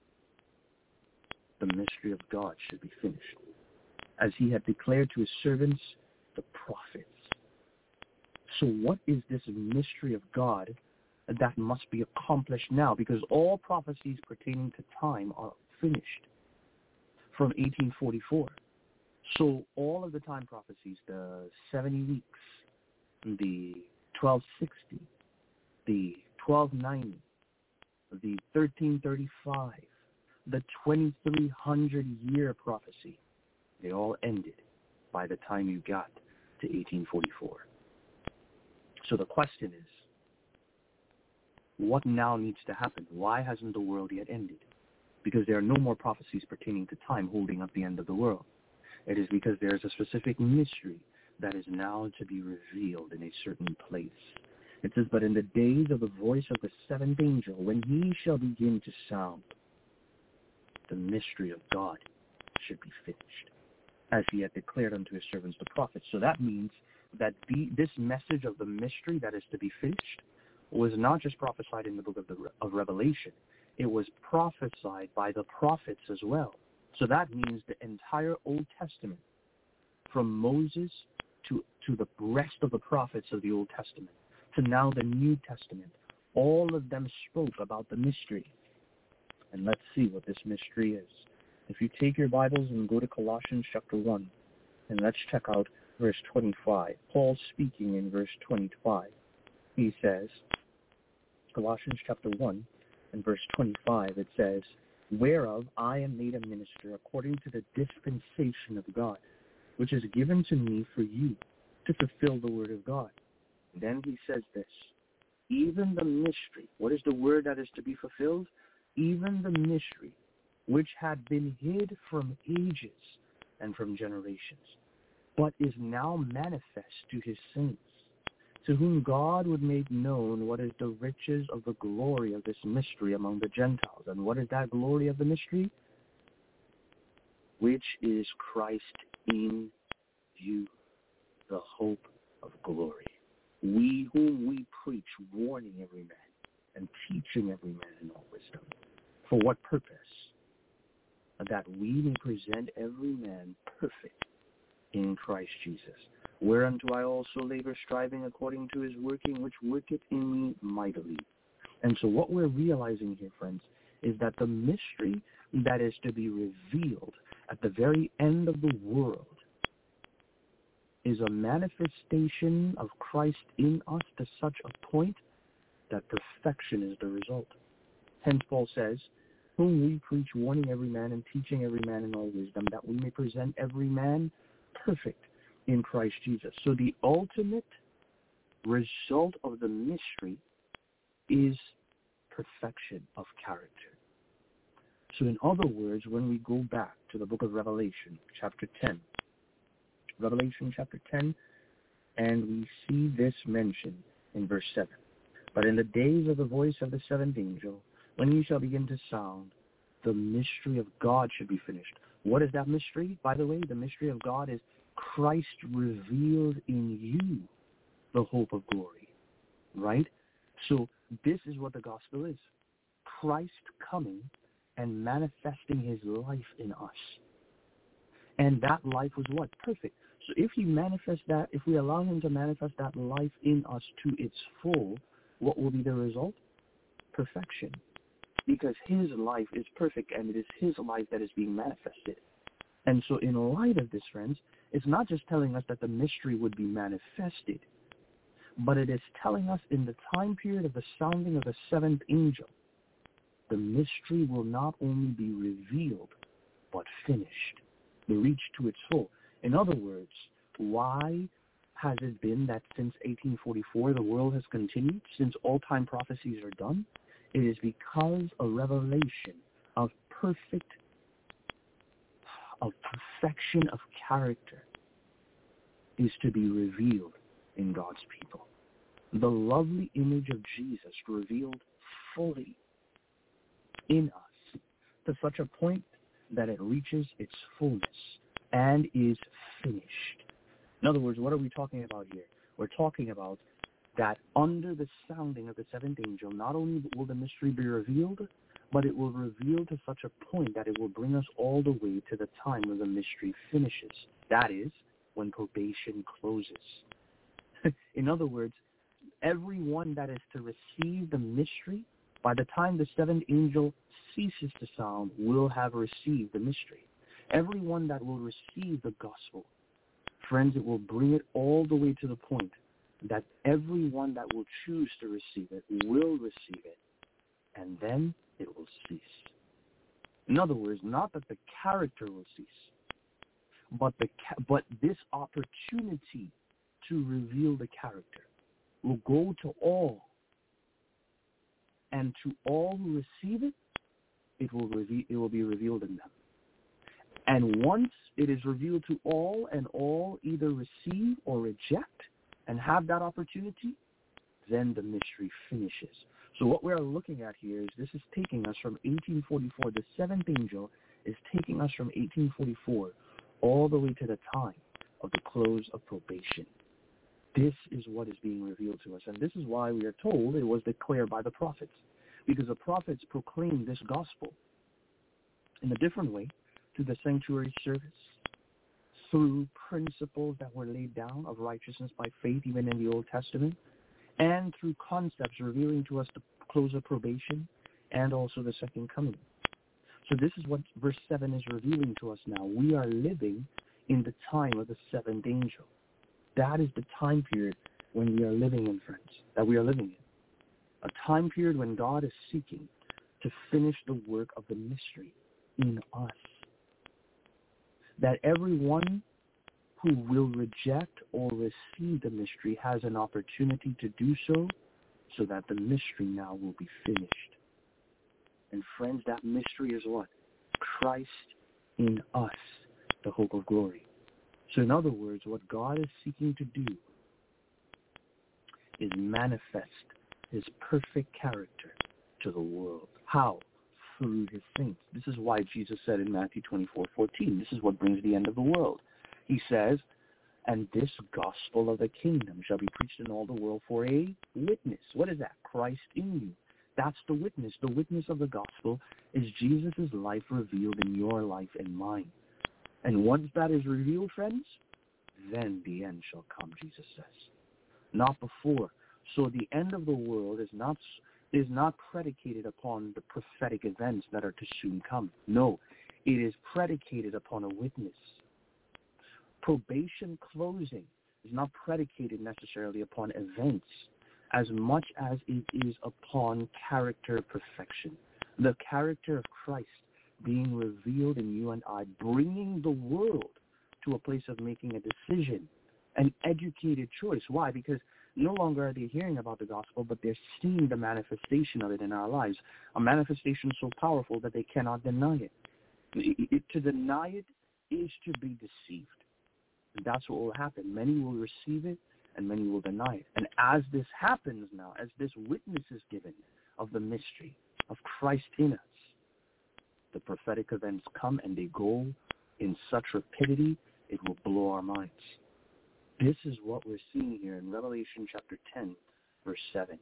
the mystery of God should be finished, as he had declared to his servants, the prophets. So what is this mystery of God that must be accomplished now? Because all prophecies pertaining to time are finished from eighteen forty-four. So all of the time prophecies, the seventy weeks, the twelve sixty, the twelve ninety, the thirteen thirty-five, the twenty-three hundred year prophecy, they all ended by the time you got to eighteen forty-four. So the question is, what now needs to happen? Why hasn't the world yet ended? Because there are no more prophecies pertaining to time holding up the end of the world. It is because there is a specific mystery that is now to be revealed in a certain place. It says, but in the days of the voice of the seventh angel, when he shall begin to sound, the mystery of God should be finished, as he had declared unto his servants the prophets. So that means that the, this message of the mystery that is to be finished was not just prophesied in the book of, the, of Revelation. It was prophesied by the prophets as well. So that means the entire Old Testament, from Moses to, to the rest of the prophets of the Old Testament, to now the New Testament, all of them spoke about the mystery. And let's see what this mystery is. If you take your Bibles and go to Colossians chapter one, and let's check out verse twenty-five. Paul speaking in verse twenty-five. He says, Colossians chapter one and verse twenty-five, it says, whereof I am made a minister according to the dispensation of God, which is given to me for you to fulfill the word of God. And then he says this, even the mystery. What is the word that is to be fulfilled? Even the mystery which had been hid from ages and from generations, but is now manifest to his saints, to whom God would make known what is the riches of the glory of this mystery among the Gentiles. And what is that glory of the mystery? Which is Christ in you, the hope of glory. We whom we preach, warning every man and teaching every man in all wisdom. For what purpose? That we may present every man perfect in Christ Jesus. Whereunto I also labor, striving according to his working, which worketh in me mightily. And so what we're realizing here, friends, is that the mystery that is to be revealed at the very end of the world is a manifestation of Christ in us to such a point that perfection is the result. Hence Paul says, whom we preach, warning every man and teaching every man in all wisdom, that we may present every man perfect in Christ Jesus. So the ultimate result of the mystery is perfection of character. So in other words, when we go back to the book of Revelation, chapter ten, Revelation chapter ten, and we see this mentioned in verse seven. But in the days of the voice of the seventh angel, when he shall begin to sound, the mystery of God should be finished. What is that mystery? By the way, the mystery of God is Christ revealed in you, the hope of glory, right? So this is what the gospel is. Christ coming and manifesting his life in us. And that life was what? Perfect. So if he manifests that, if we allow him to manifest that life in us to its full, what will be the result? Perfection. Because his life is perfect and it is his life that is being manifested. And so in light of this, friends, it's not just telling us that the mystery would be manifested, but it is telling us in the time period of the sounding of the seventh angel, the mystery will not only be revealed, but finished, be reached to its full. In other words, why has it been that since eighteen forty-four the world has continued, since all time prophecies are done? It is because a revelation of perfect, of perfection of character is to be revealed in God's people. The lovely image of Jesus revealed fully in us to such a point that it reaches its fullness and is finished. In other words, what are we talking about here? We're talking about that under the sounding of the seventh angel, not only will the mystery be revealed, but it will reveal to such a point that it will bring us all the way to the time when the mystery finishes. That is, when probation closes. In other words, everyone that is to receive the mystery, by the time the seventh angel ceases to sound, will have received the mystery. Everyone that will receive the gospel, friends, it will bring it all the way to the point that everyone that will choose to receive it will receive it, and then it will cease. In other words, not that the character will cease, but the ca- but this opportunity to reveal the character will go to all, and to all who receive it, it will reve- it will be revealed in them. And once it is revealed to all, and all either receive or reject and have that opportunity, then the mystery finishes. So what we're looking at here is this is taking us from eighteen forty-four. The seventh angel is taking us from eighteen forty-four all the way to the time of the close of probation. This is what is being revealed to us. And this is why we are told it was declared by the prophets. Because the prophets proclaimed this gospel in a different way to the sanctuary service, through principles that were laid down of righteousness by faith even in the Old Testament, and through concepts revealing to us the close of probation and also the second coming. So this is what verse seven is revealing to us now. We are living in the time of the seventh angel. That is the time period when we are living in, friends, that we are living in. A time period when God is seeking to finish the work of the mystery in us. That everyone who will reject or receive the mystery has an opportunity to do so, so that the mystery now will be finished. And friends, that mystery is what? Christ in us, the hope of glory. So in other words, what God is seeking to do is manifest his perfect character to the world. How? Through his saints. This is why Jesus said in Matthew twenty-four fourteen, this is what brings the end of the world. He says, and this gospel of the kingdom shall be preached in all the world for a witness. What is that? Christ in you. That's the witness. The witness of the gospel is Jesus' life revealed in your life and mine. And once that is revealed, friends, then the end shall come, Jesus says. Not before. So the end of the world is not is not predicated upon the prophetic events that are to soon come. No, it is predicated upon a witness. Probation closing is not predicated necessarily upon events as much as it is upon character perfection. The character of Christ being revealed in you and I, bringing the world to a place of making a decision, an educated choice. Why? Because no longer are they hearing about the gospel, but they're seeing the manifestation of it in our lives, a manifestation so powerful that they cannot deny it. it, it to deny it is to be deceived. And that's what will happen. Many will receive it, and many will deny it. And as this happens now, as this witness is given of the mystery of Christ in us, the prophetic events come and they go in such rapidity, it will blow our minds. This is what we're seeing here in Revelation chapter ten, verse seven.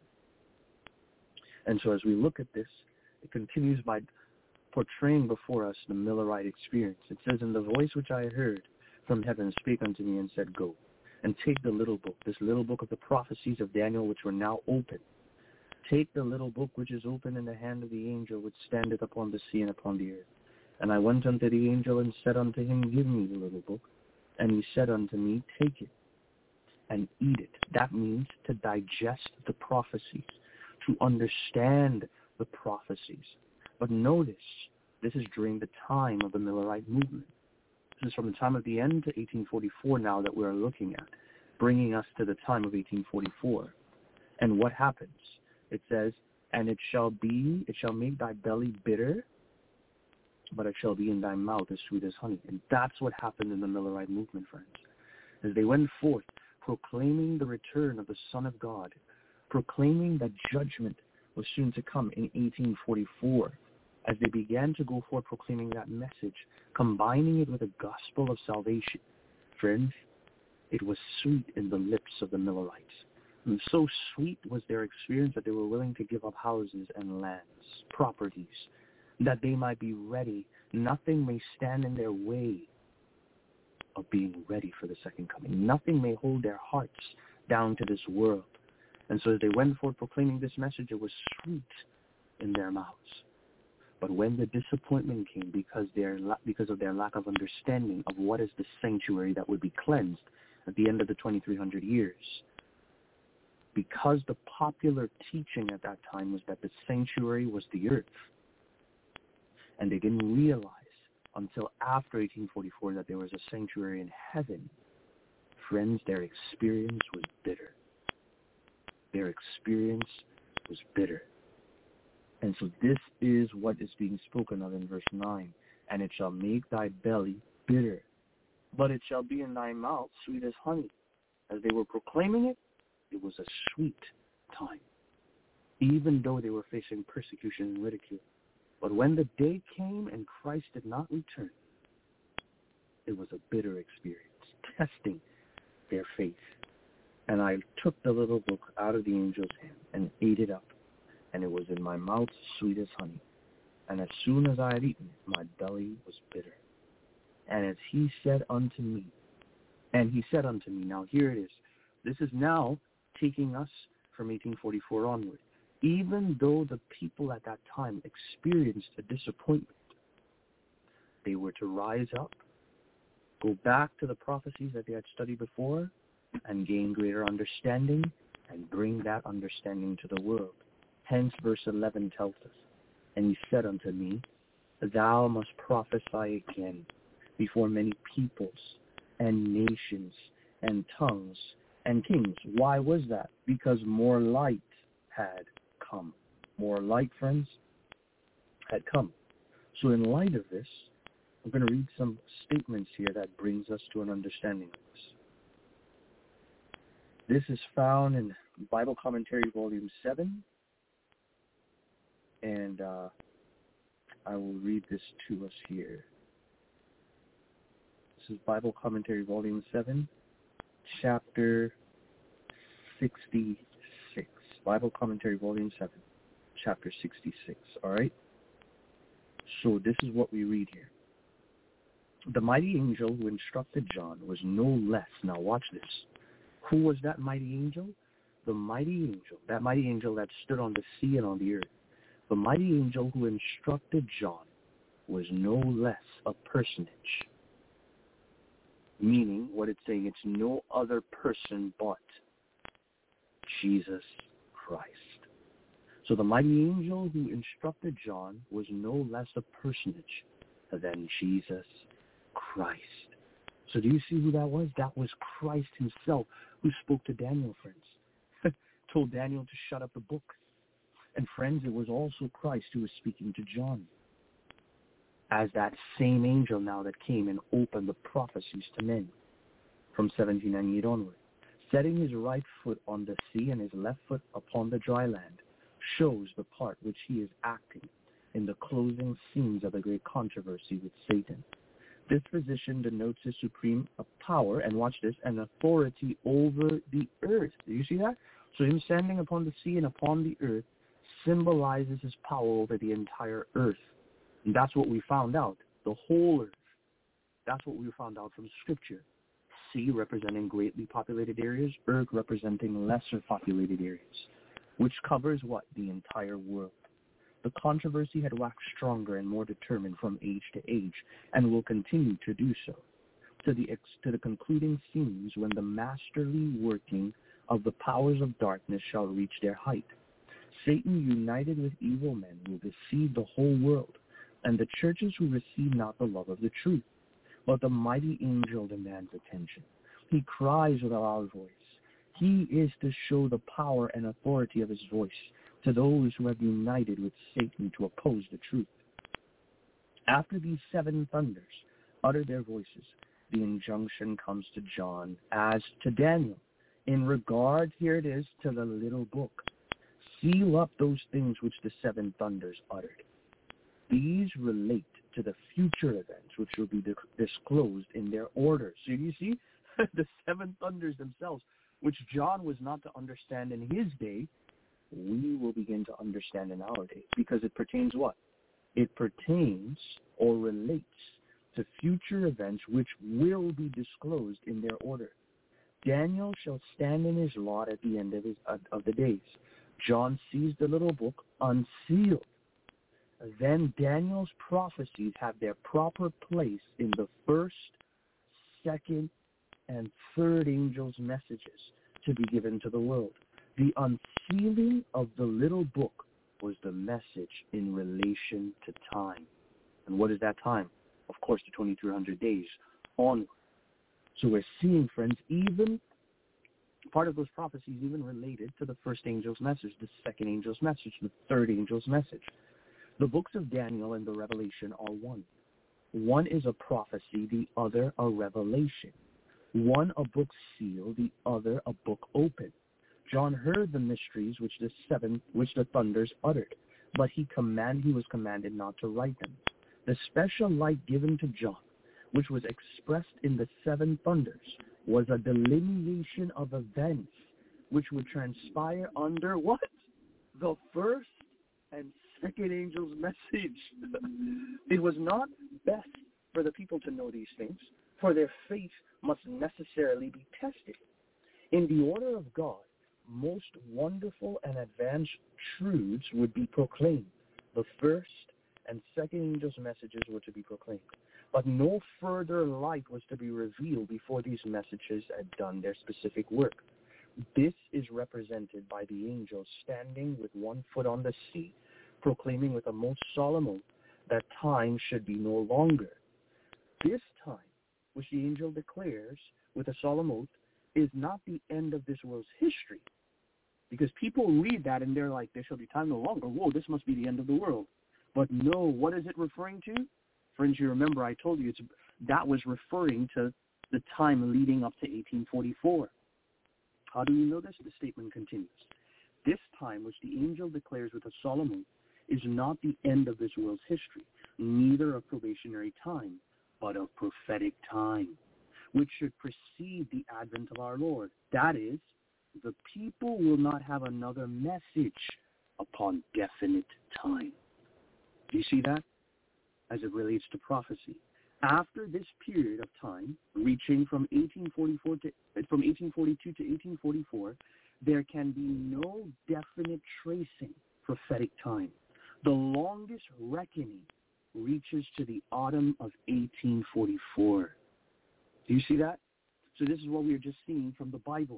And so as we look at this, it continues by portraying before us the Millerite experience. It says, "And the voice which I heard from heaven spake unto me and said, Go, and take the little book, this little book of the prophecies of Daniel, which were now open. Take the little book which is open in the hand of the angel which standeth upon the sea and upon the earth. And I went unto the angel and said unto him, Give me the little book. And he said unto me, Take it and eat it." That means to digest the prophecies, to understand the prophecies. But notice, this is during the time of the Millerite movement. This is from the time of the end to eighteen forty-four now that we're looking at, bringing us to the time of eighteen forty-four. And what happens? It says, "And it shall be, it shall make thy belly bitter, but it shall be in thy mouth as sweet as honey." And that's what happened in the Millerite movement, friends. As they went forth, proclaiming the return of the Son of God, proclaiming that judgment was soon to come in eighteen forty-four, as they began to go forth proclaiming that message, combining it with the gospel of salvation, friends, it was sweet in the lips of the Millerites. And so sweet was their experience that they were willing to give up houses and lands, properties, that they might be ready. Nothing may stand in their way of being ready for the second coming. Nothing may hold their hearts down to this world. And so as they went forth proclaiming this message, it was sweet in their mouths. But when the disappointment came because, their, because of their lack of understanding of what is the sanctuary that would be cleansed at the end of the twenty-three hundred years, because the popular teaching at that time was that the sanctuary was the earth, and they didn't realize until after eighteen forty-four that there was a sanctuary in heaven, friends, their experience was bitter. Their experience was bitter. And so this is what is being spoken of in verse nine. "And it shall make thy belly bitter, but it shall be in thy mouth sweet as honey." As they were proclaiming it, it was a sweet time, even though they were facing persecution and ridicule. But when the day came and Christ did not return, it was a bitter experience, testing their faith. "And I took the little book out of the angel's hand and ate it up, and it was in my mouth sweet as honey. And as soon as I had eaten it, my belly was bitter. And as he said unto me, and he said unto me," now here it is. This is now taking us from eighteen forty-four onward. Even though the people at that time experienced a disappointment, they were to rise up, go back to the prophecies that they had studied before, and gain greater understanding, and bring that understanding to the world. Hence, verse eleven tells us, "And he said unto me, Thou must prophesy again before many peoples and nations and tongues and kings." Why was that? Because more light had come. More light, friends, had come. So in light of this, I'm going to read some statements here that brings us to an understanding of this. This is found in Bible Commentary Volume seven, and uh, I will read this to us here. This is Bible Commentary Volume seven, Chapter sixty-six. Bible Commentary Volume seven, Chapter sixty-six, all right? So this is what we read here. "The mighty angel who instructed John was no less," now watch this. Who was that mighty angel? The mighty angel, that mighty angel that stood on the sea and on the earth. The mighty angel who instructed John was no less a personage. Meaning, what it's saying, it's no other person but Jesus Christ. So the mighty angel who instructed John was no less a personage than Jesus Christ. So do you see who that was? That was Christ himself who spoke to Daniel, friends. told Daniel to shut up the book. And friends, it was also Christ who was speaking to John as that same angel now that came and opened the prophecies to men from seventeen ninety-eight onward. Setting his right foot on the sea and his left foot upon the dry land shows the part which he is acting in the closing scenes of the great controversy with Satan. This position denotes his supreme power, and watch this, and authority over the earth. Do you see that? So him standing upon the sea and upon the earth symbolizes his power over the entire earth. And that's what we found out, the whole earth. That's what we found out from Scripture. Sea representing greatly populated areas, earth representing lesser populated areas, which covers what? The entire world. The controversy had waxed stronger and more determined from age to age, and will continue to do so, to the, ex- to the concluding scenes when the masterly working of the powers of darkness shall reach their height. Satan, united with evil men, will deceive the whole world, and the churches who receive not the love of the truth. But the mighty angel demands attention. He cries with a loud voice. He is to show the power and authority of his voice to those who have united with Satan to oppose the truth. After these seven thunders utter their voices, the injunction comes to John as to Daniel. In regard, here it is, to the little book. Seal up those things which the seven thunders uttered. These relate to the future events which will be di- disclosed in their order. So you see, the seven thunders themselves, which John was not to understand in his day, we will begin to understand in our day, because it pertains what? It pertains or relates to future events which will be disclosed in their order. Daniel shall stand in his lot at the end of, his, of, of the days. John sees the little book unsealed. Then Daniel's prophecies have their proper place in the first, second, and third angels' messages to be given to the world. The unsealing of the little book was the message in relation to time. And what is that time? Of course, the twenty-three hundred days onward. So we're seeing, friends, even part of those prophecies even related to the first angel's message, the second angel's message, the third angel's message. The books of Daniel and the Revelation are one. One is a prophecy, the other a revelation. One a book sealed, the other a book open. John heard the mysteries which the seven, which the thunders uttered, but he command he was commanded not to write them. The special light given to John, which was expressed in the seven thunders, was a delineation of events which would transpire under what? The first and second angel's message. It was not best for the people to know these things, for their faith must necessarily be tested. In the order of God, most wonderful and advanced truths would be proclaimed. The first and second angel's messages were to be proclaimed. But no further light was to be revealed before these messages had done their specific work. This is represented by the angel standing with one foot on the sea, proclaiming with a most solemn oath that time should be no longer. This time, which the angel declares with a solemn oath, is not the end of this world's history. Because people read that and they're like, there shall be time no longer. Whoa, this must be the end of the world. But no, what is it referring to? Friends, you remember I told you it's, that was referring to the time leading up to eighteen forty-four. How do we know this? The statement continues. This time, which the angel declares with a solemn oath, is not the end of this world's history, neither of probationary time, but of prophetic time, which should precede the advent of our Lord. That is, the people will not have another message upon definite time. Do you see that? As it relates to prophecy. After this period of time, reaching from eighteen forty-four to from eighteen forty-two to eighteen forty-four, there can be no definite tracing prophetic time. The longest reckoning reaches to the autumn of eighteen forty-four. Do you see that? So this is what we are just seeing from the Bible.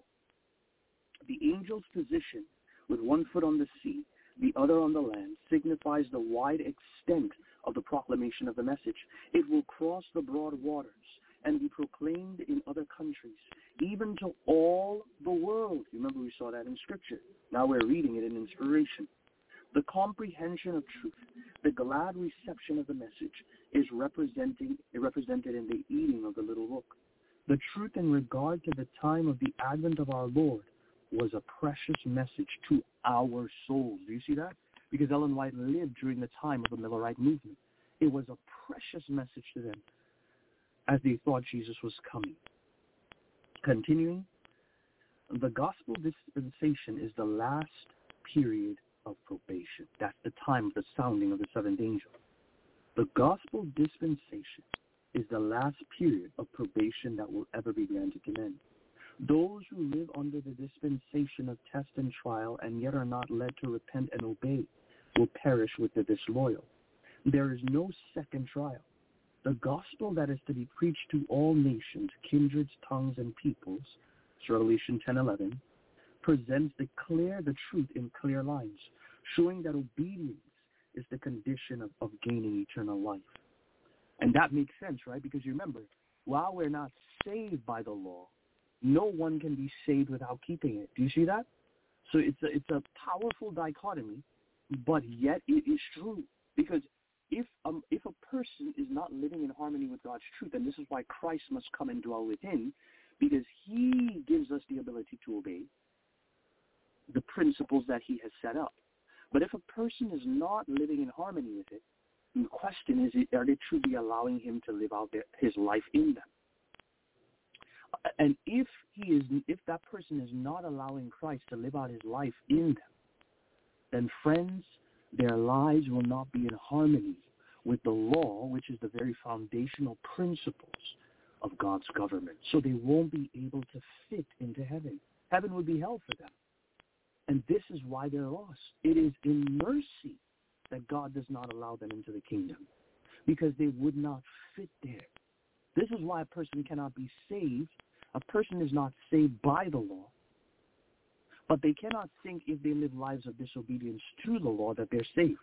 The angel's position with one foot on the sea, the other on the land, signifies the wide extent of the proclamation of the message. It will cross the broad waters and be proclaimed in other countries, even to all the world. Remember, we saw that in Scripture. Now we're reading it in inspiration. The comprehension of truth, the glad reception of the message, is representing, represented in the eating of the little book. The truth in regard to the time of the advent of our Lord was a precious message to our souls. Do you see that? Because Ellen White lived during the time of the Millerite movement. It was a precious message to them as they thought Jesus was coming. Continuing, the gospel dispensation is the last period of probation. That's the time of the sounding of the seventh angel. The gospel dispensation is the last period of probation that will ever be granted to men. Those who live under the dispensation of test and trial and yet are not led to repent and obey will perish with the disloyal. There is no second trial. The gospel that is to be preached to all nations, kindreds, tongues, and peoples, Revelation ten eleven, presents the clear, the truth in clear lines, showing that obedience is the condition of, of gaining eternal life. And that makes sense, right? Because you remember, while we're not saved by the law, no one can be saved without keeping it. Do you see that? So it's a, it's a powerful dichotomy, but yet it is true. Because if um, if a person is not living in harmony with God's truth, and this is why Christ must come and dwell within, because he gives us the ability to obey the principles that he has set up. But if a person is not living in harmony with it, the question is, are they truly allowing him to live out their, his life in them? And if he is, if that person is not allowing Christ to live out his life in them, then friends, their lives will not be in harmony with the law, which is the very foundational principles of God's government. So they won't be able to fit into heaven. Heaven would be hell for them. And this is why they're lost. It is in mercy that God does not allow them into the kingdom, because they would not fit there. This is why a person cannot be saved. A person is not saved by the law, but they cannot think if they live lives of disobedience to the law that they're saved.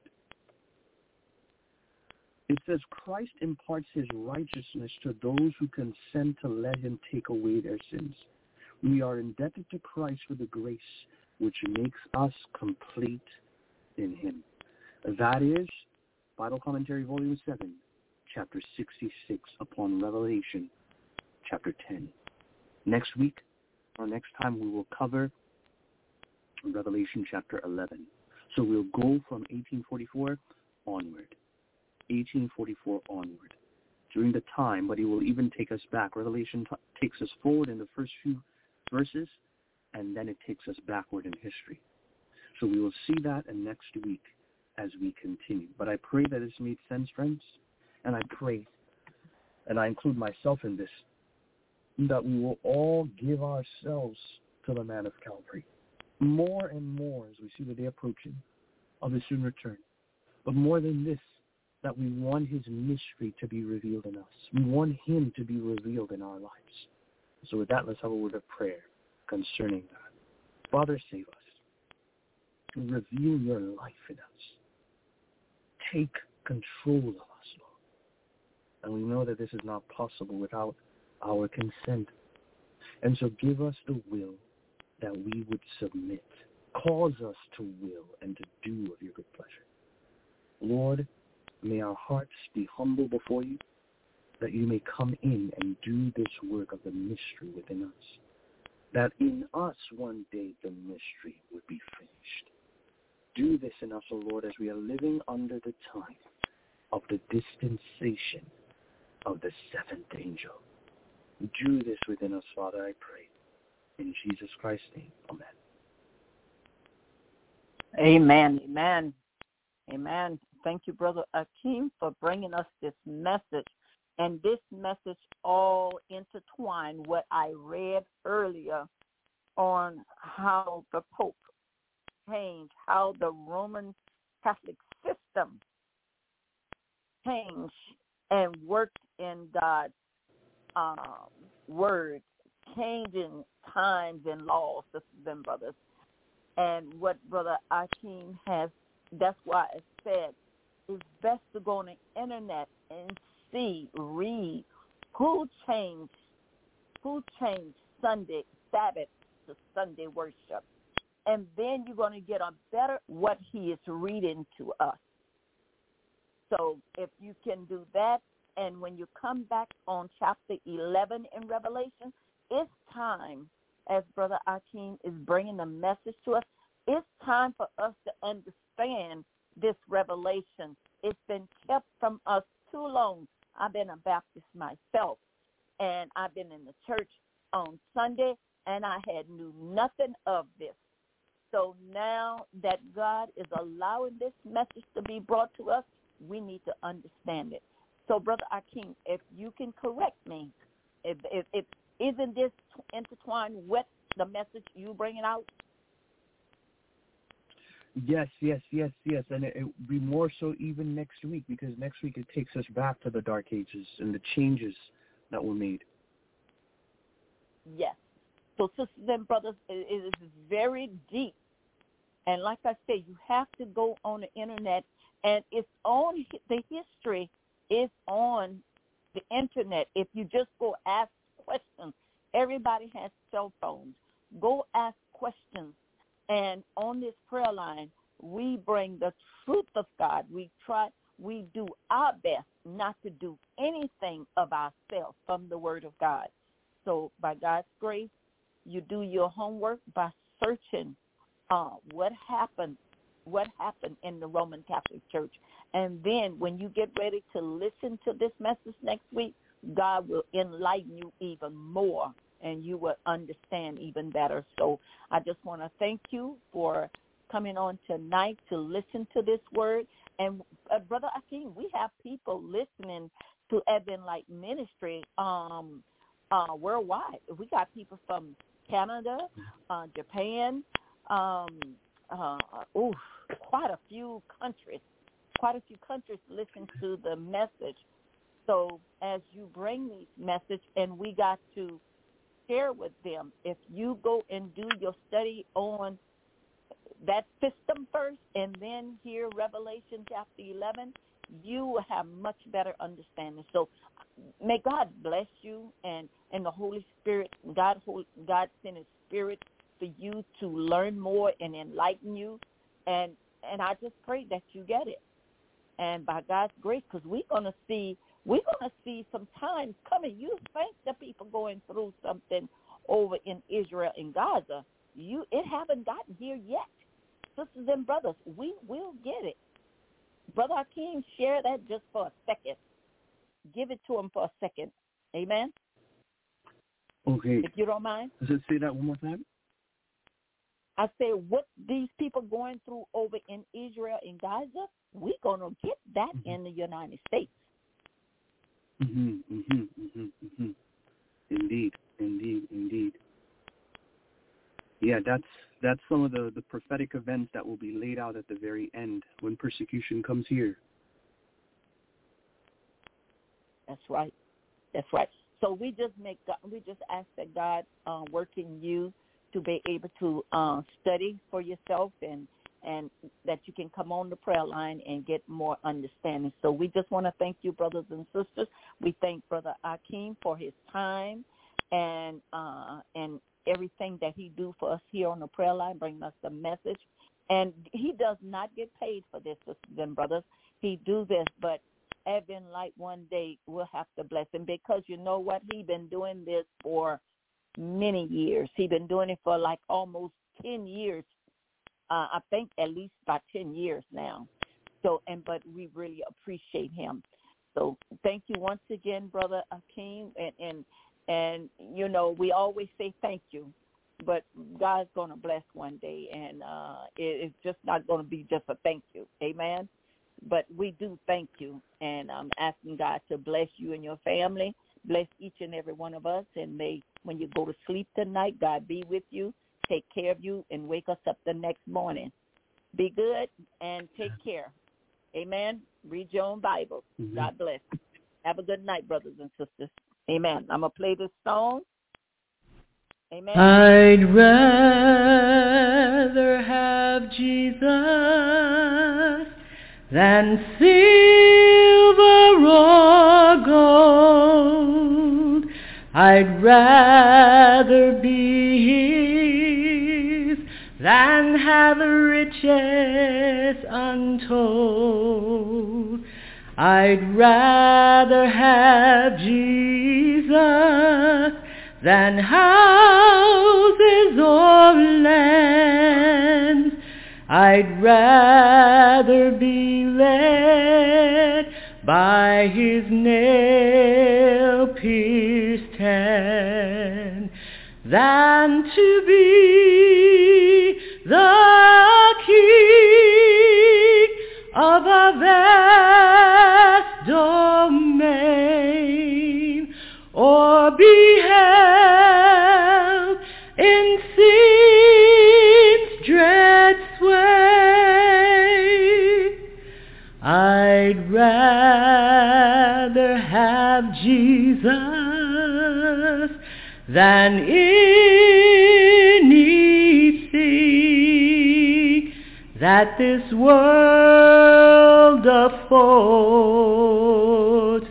It says Christ imparts his righteousness to those who consent to let him take away their sins. We are indebted to Christ for the grace which makes us complete in him. That is Bible Commentary, Volume seven, Chapter sixty-six, upon Revelation, Chapter ten. Next week, or next time, we will cover Revelation, Chapter eleven. So we'll go from eighteen forty-four onward. eighteen forty-four onward. During the time, but he will even take us back. Revelation t- takes us forward in the first few verses, and then it takes us backward in history. So we will see that in next week as we continue. But I pray that this made sense, friends. And I pray, and I include myself in this, that we will all give ourselves to the man of Calvary. More and more as we see the day approaching of his soon return. But more than this, that we want his mystery to be revealed in us. We want him to be revealed in our lives. So with that, let's have a word of prayer concerning that. Father, save us. Reveal your life in us. Take control of us, Lord. And we know that this is not possible without our consent. And so give us the will that we would submit. Cause us to will and to do of your good pleasure. Lord, may our hearts be humble before you, that you may come in and do this work of the mystery within us. That in us one day the mystery would be finished. Do this in us, O Lord, as we are living under the time of the dispensation of the seventh angel. Do this within us, Father, I pray. In Jesus Christ's name, amen. Amen, amen, amen. Thank you, Brother Akeem, for bringing us this message. And this message all intertwined what I read earlier on how the Pope changed, how the Roman Catholic system changed and worked in God's um, word, changing times and laws, sisters and brothers. And what Brother Akeem has, that's why it said, it's best to go on the internet and see, read Who changed, who changed Sunday, Sabbath to Sunday worship? And then you're going to get a better what he is reading to us. So if you can do that, and when you come back on chapter eleven in Revelation, it's time, as Brother Akeem is bringing the message to us, it's time for us to understand this revelation. It's been kept from us too long. I've been a Baptist myself, and I've been in the church on Sunday, and I had knew nothing of this. So now that God is allowing this message to be brought to us, we need to understand it. So, Brother Akeem, if you can correct me, if, if, if isn't this intertwined with the message you bringing out? Yes, yes, yes, yes, and it, it will be more so even next week, because next week it takes us back to the Dark Ages and the changes that were made. Yes. So, sisters and brothers, it, it is very deep. And like I said, you have to go on the internet, and it's on the history is on the internet. If you just go ask questions, everybody has cell phones. Go ask questions. And on this prayer line, we bring the truth of God. We try, we do our best not to do anything of ourselves from the Word of God. So by God's grace, you do your homework by searching uh, what happened, what happened in the Roman Catholic Church. And then when you get ready to listen to this message next week, God will enlighten you even more, and you will understand even better. So I just want to thank you for coming on tonight to listen to this word. And uh, Brother Akeem, we have people listening to Advent Light Ministry um, uh, worldwide. We got people from Canada, uh, Japan, um, uh, ooh, quite a few countries. Quite a few countries listen to the message. So as you bring these message, and we got to share with them, if you go and do your study on that system first and then hear Revelation chapter eleven, you will have much better understanding. So may God bless you, and, and the Holy Spirit, God, God send his spirit for you to learn more and enlighten you. And, and I just pray that you get it. And by God's grace, because we're going to see, we're going to see some times coming. You think the people going through something over in Israel and Gaza, you it haven't gotten here yet. Sisters and brothers, we will get it. Brother Akeem, share that just for a second. Give it to him for a second. Amen? Okay. If you don't mind. Does it say that one more time? I say what these people going through over in Israel and Gaza, we're going to get that mm-hmm. in the United States. Mm-hmm, mm-hmm, mm-hmm, mm-hmm. Indeed, indeed, indeed. Yeah, that's that's some of the, the prophetic events that will be laid out at the very end when persecution comes here. That's right. That's right. So we just make we just ask that God uh, work in you to be able to uh, study for yourself, and and that you can come on the prayer line and get more understanding. So we just want to thank you, brothers and sisters. We thank Brother Akeem for his time and uh, and everything that he do for us here on the prayer line, bringing us the message. And he does not get paid for this, sisters and brothers. He do this, but Advent Light one day will have to bless him, because you know what? He been doing this for many years. He's been doing it for like almost ten years. Uh, I think at least about ten years now. So, and but we really appreciate him. So thank you once again, Brother Akeem. And, and, and you know, we always say thank you, but God's going to bless one day. And uh, it, it's just not going to be just a thank you. Amen. But we do thank you. And I'm asking God to bless you and your family, bless each and every one of us. And may, when you go to sleep tonight, God be with you, take care of you, and wake us up the next morning. Be good and take care. Amen. Read your own Bible. Mm-hmm. God bless. Have a good night, brothers and sisters. Amen. I'm going to play this song. Amen. I'd rather have Jesus than silver or gold. I'd rather be his than have riches untold. I'd rather have Jesus than houses or lands. I'd rather be led by his nail-pierced hand than to be the king of a vast domain, or be held in sin's dread sway. I'd rather have Jesus than anything that this world affords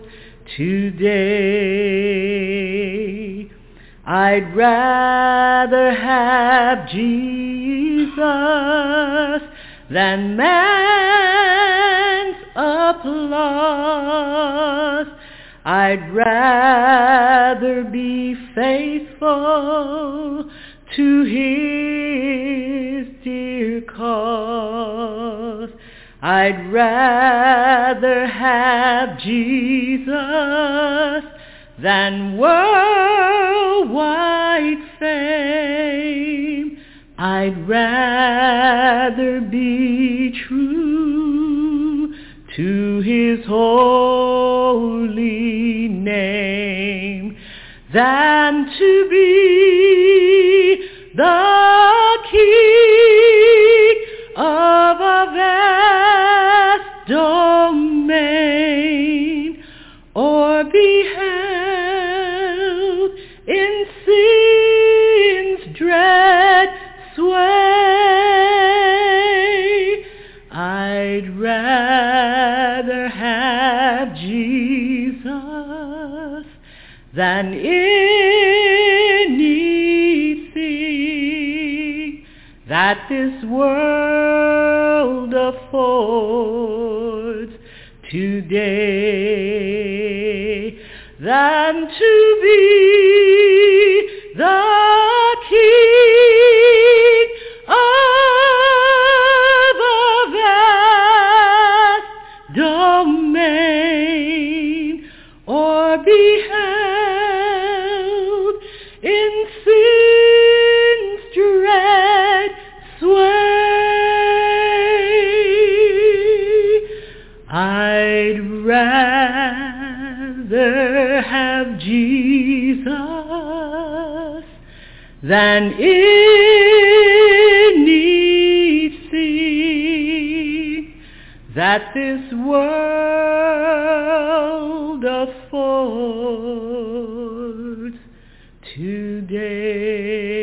today. I'd rather have Jesus than man's applause. I'd rather be faithful to his dear cause. I'd rather have Jesus than worldwide fame. I'd rather be true to his holy name than to be the king of a vast domain, or be held in sin's dread sway. I'd rather have Jesus than anything that this world affords today, than to be the king of a vast domain, or be held in sin's dread sway. I'd rather have Jesus than anything that this world affords today.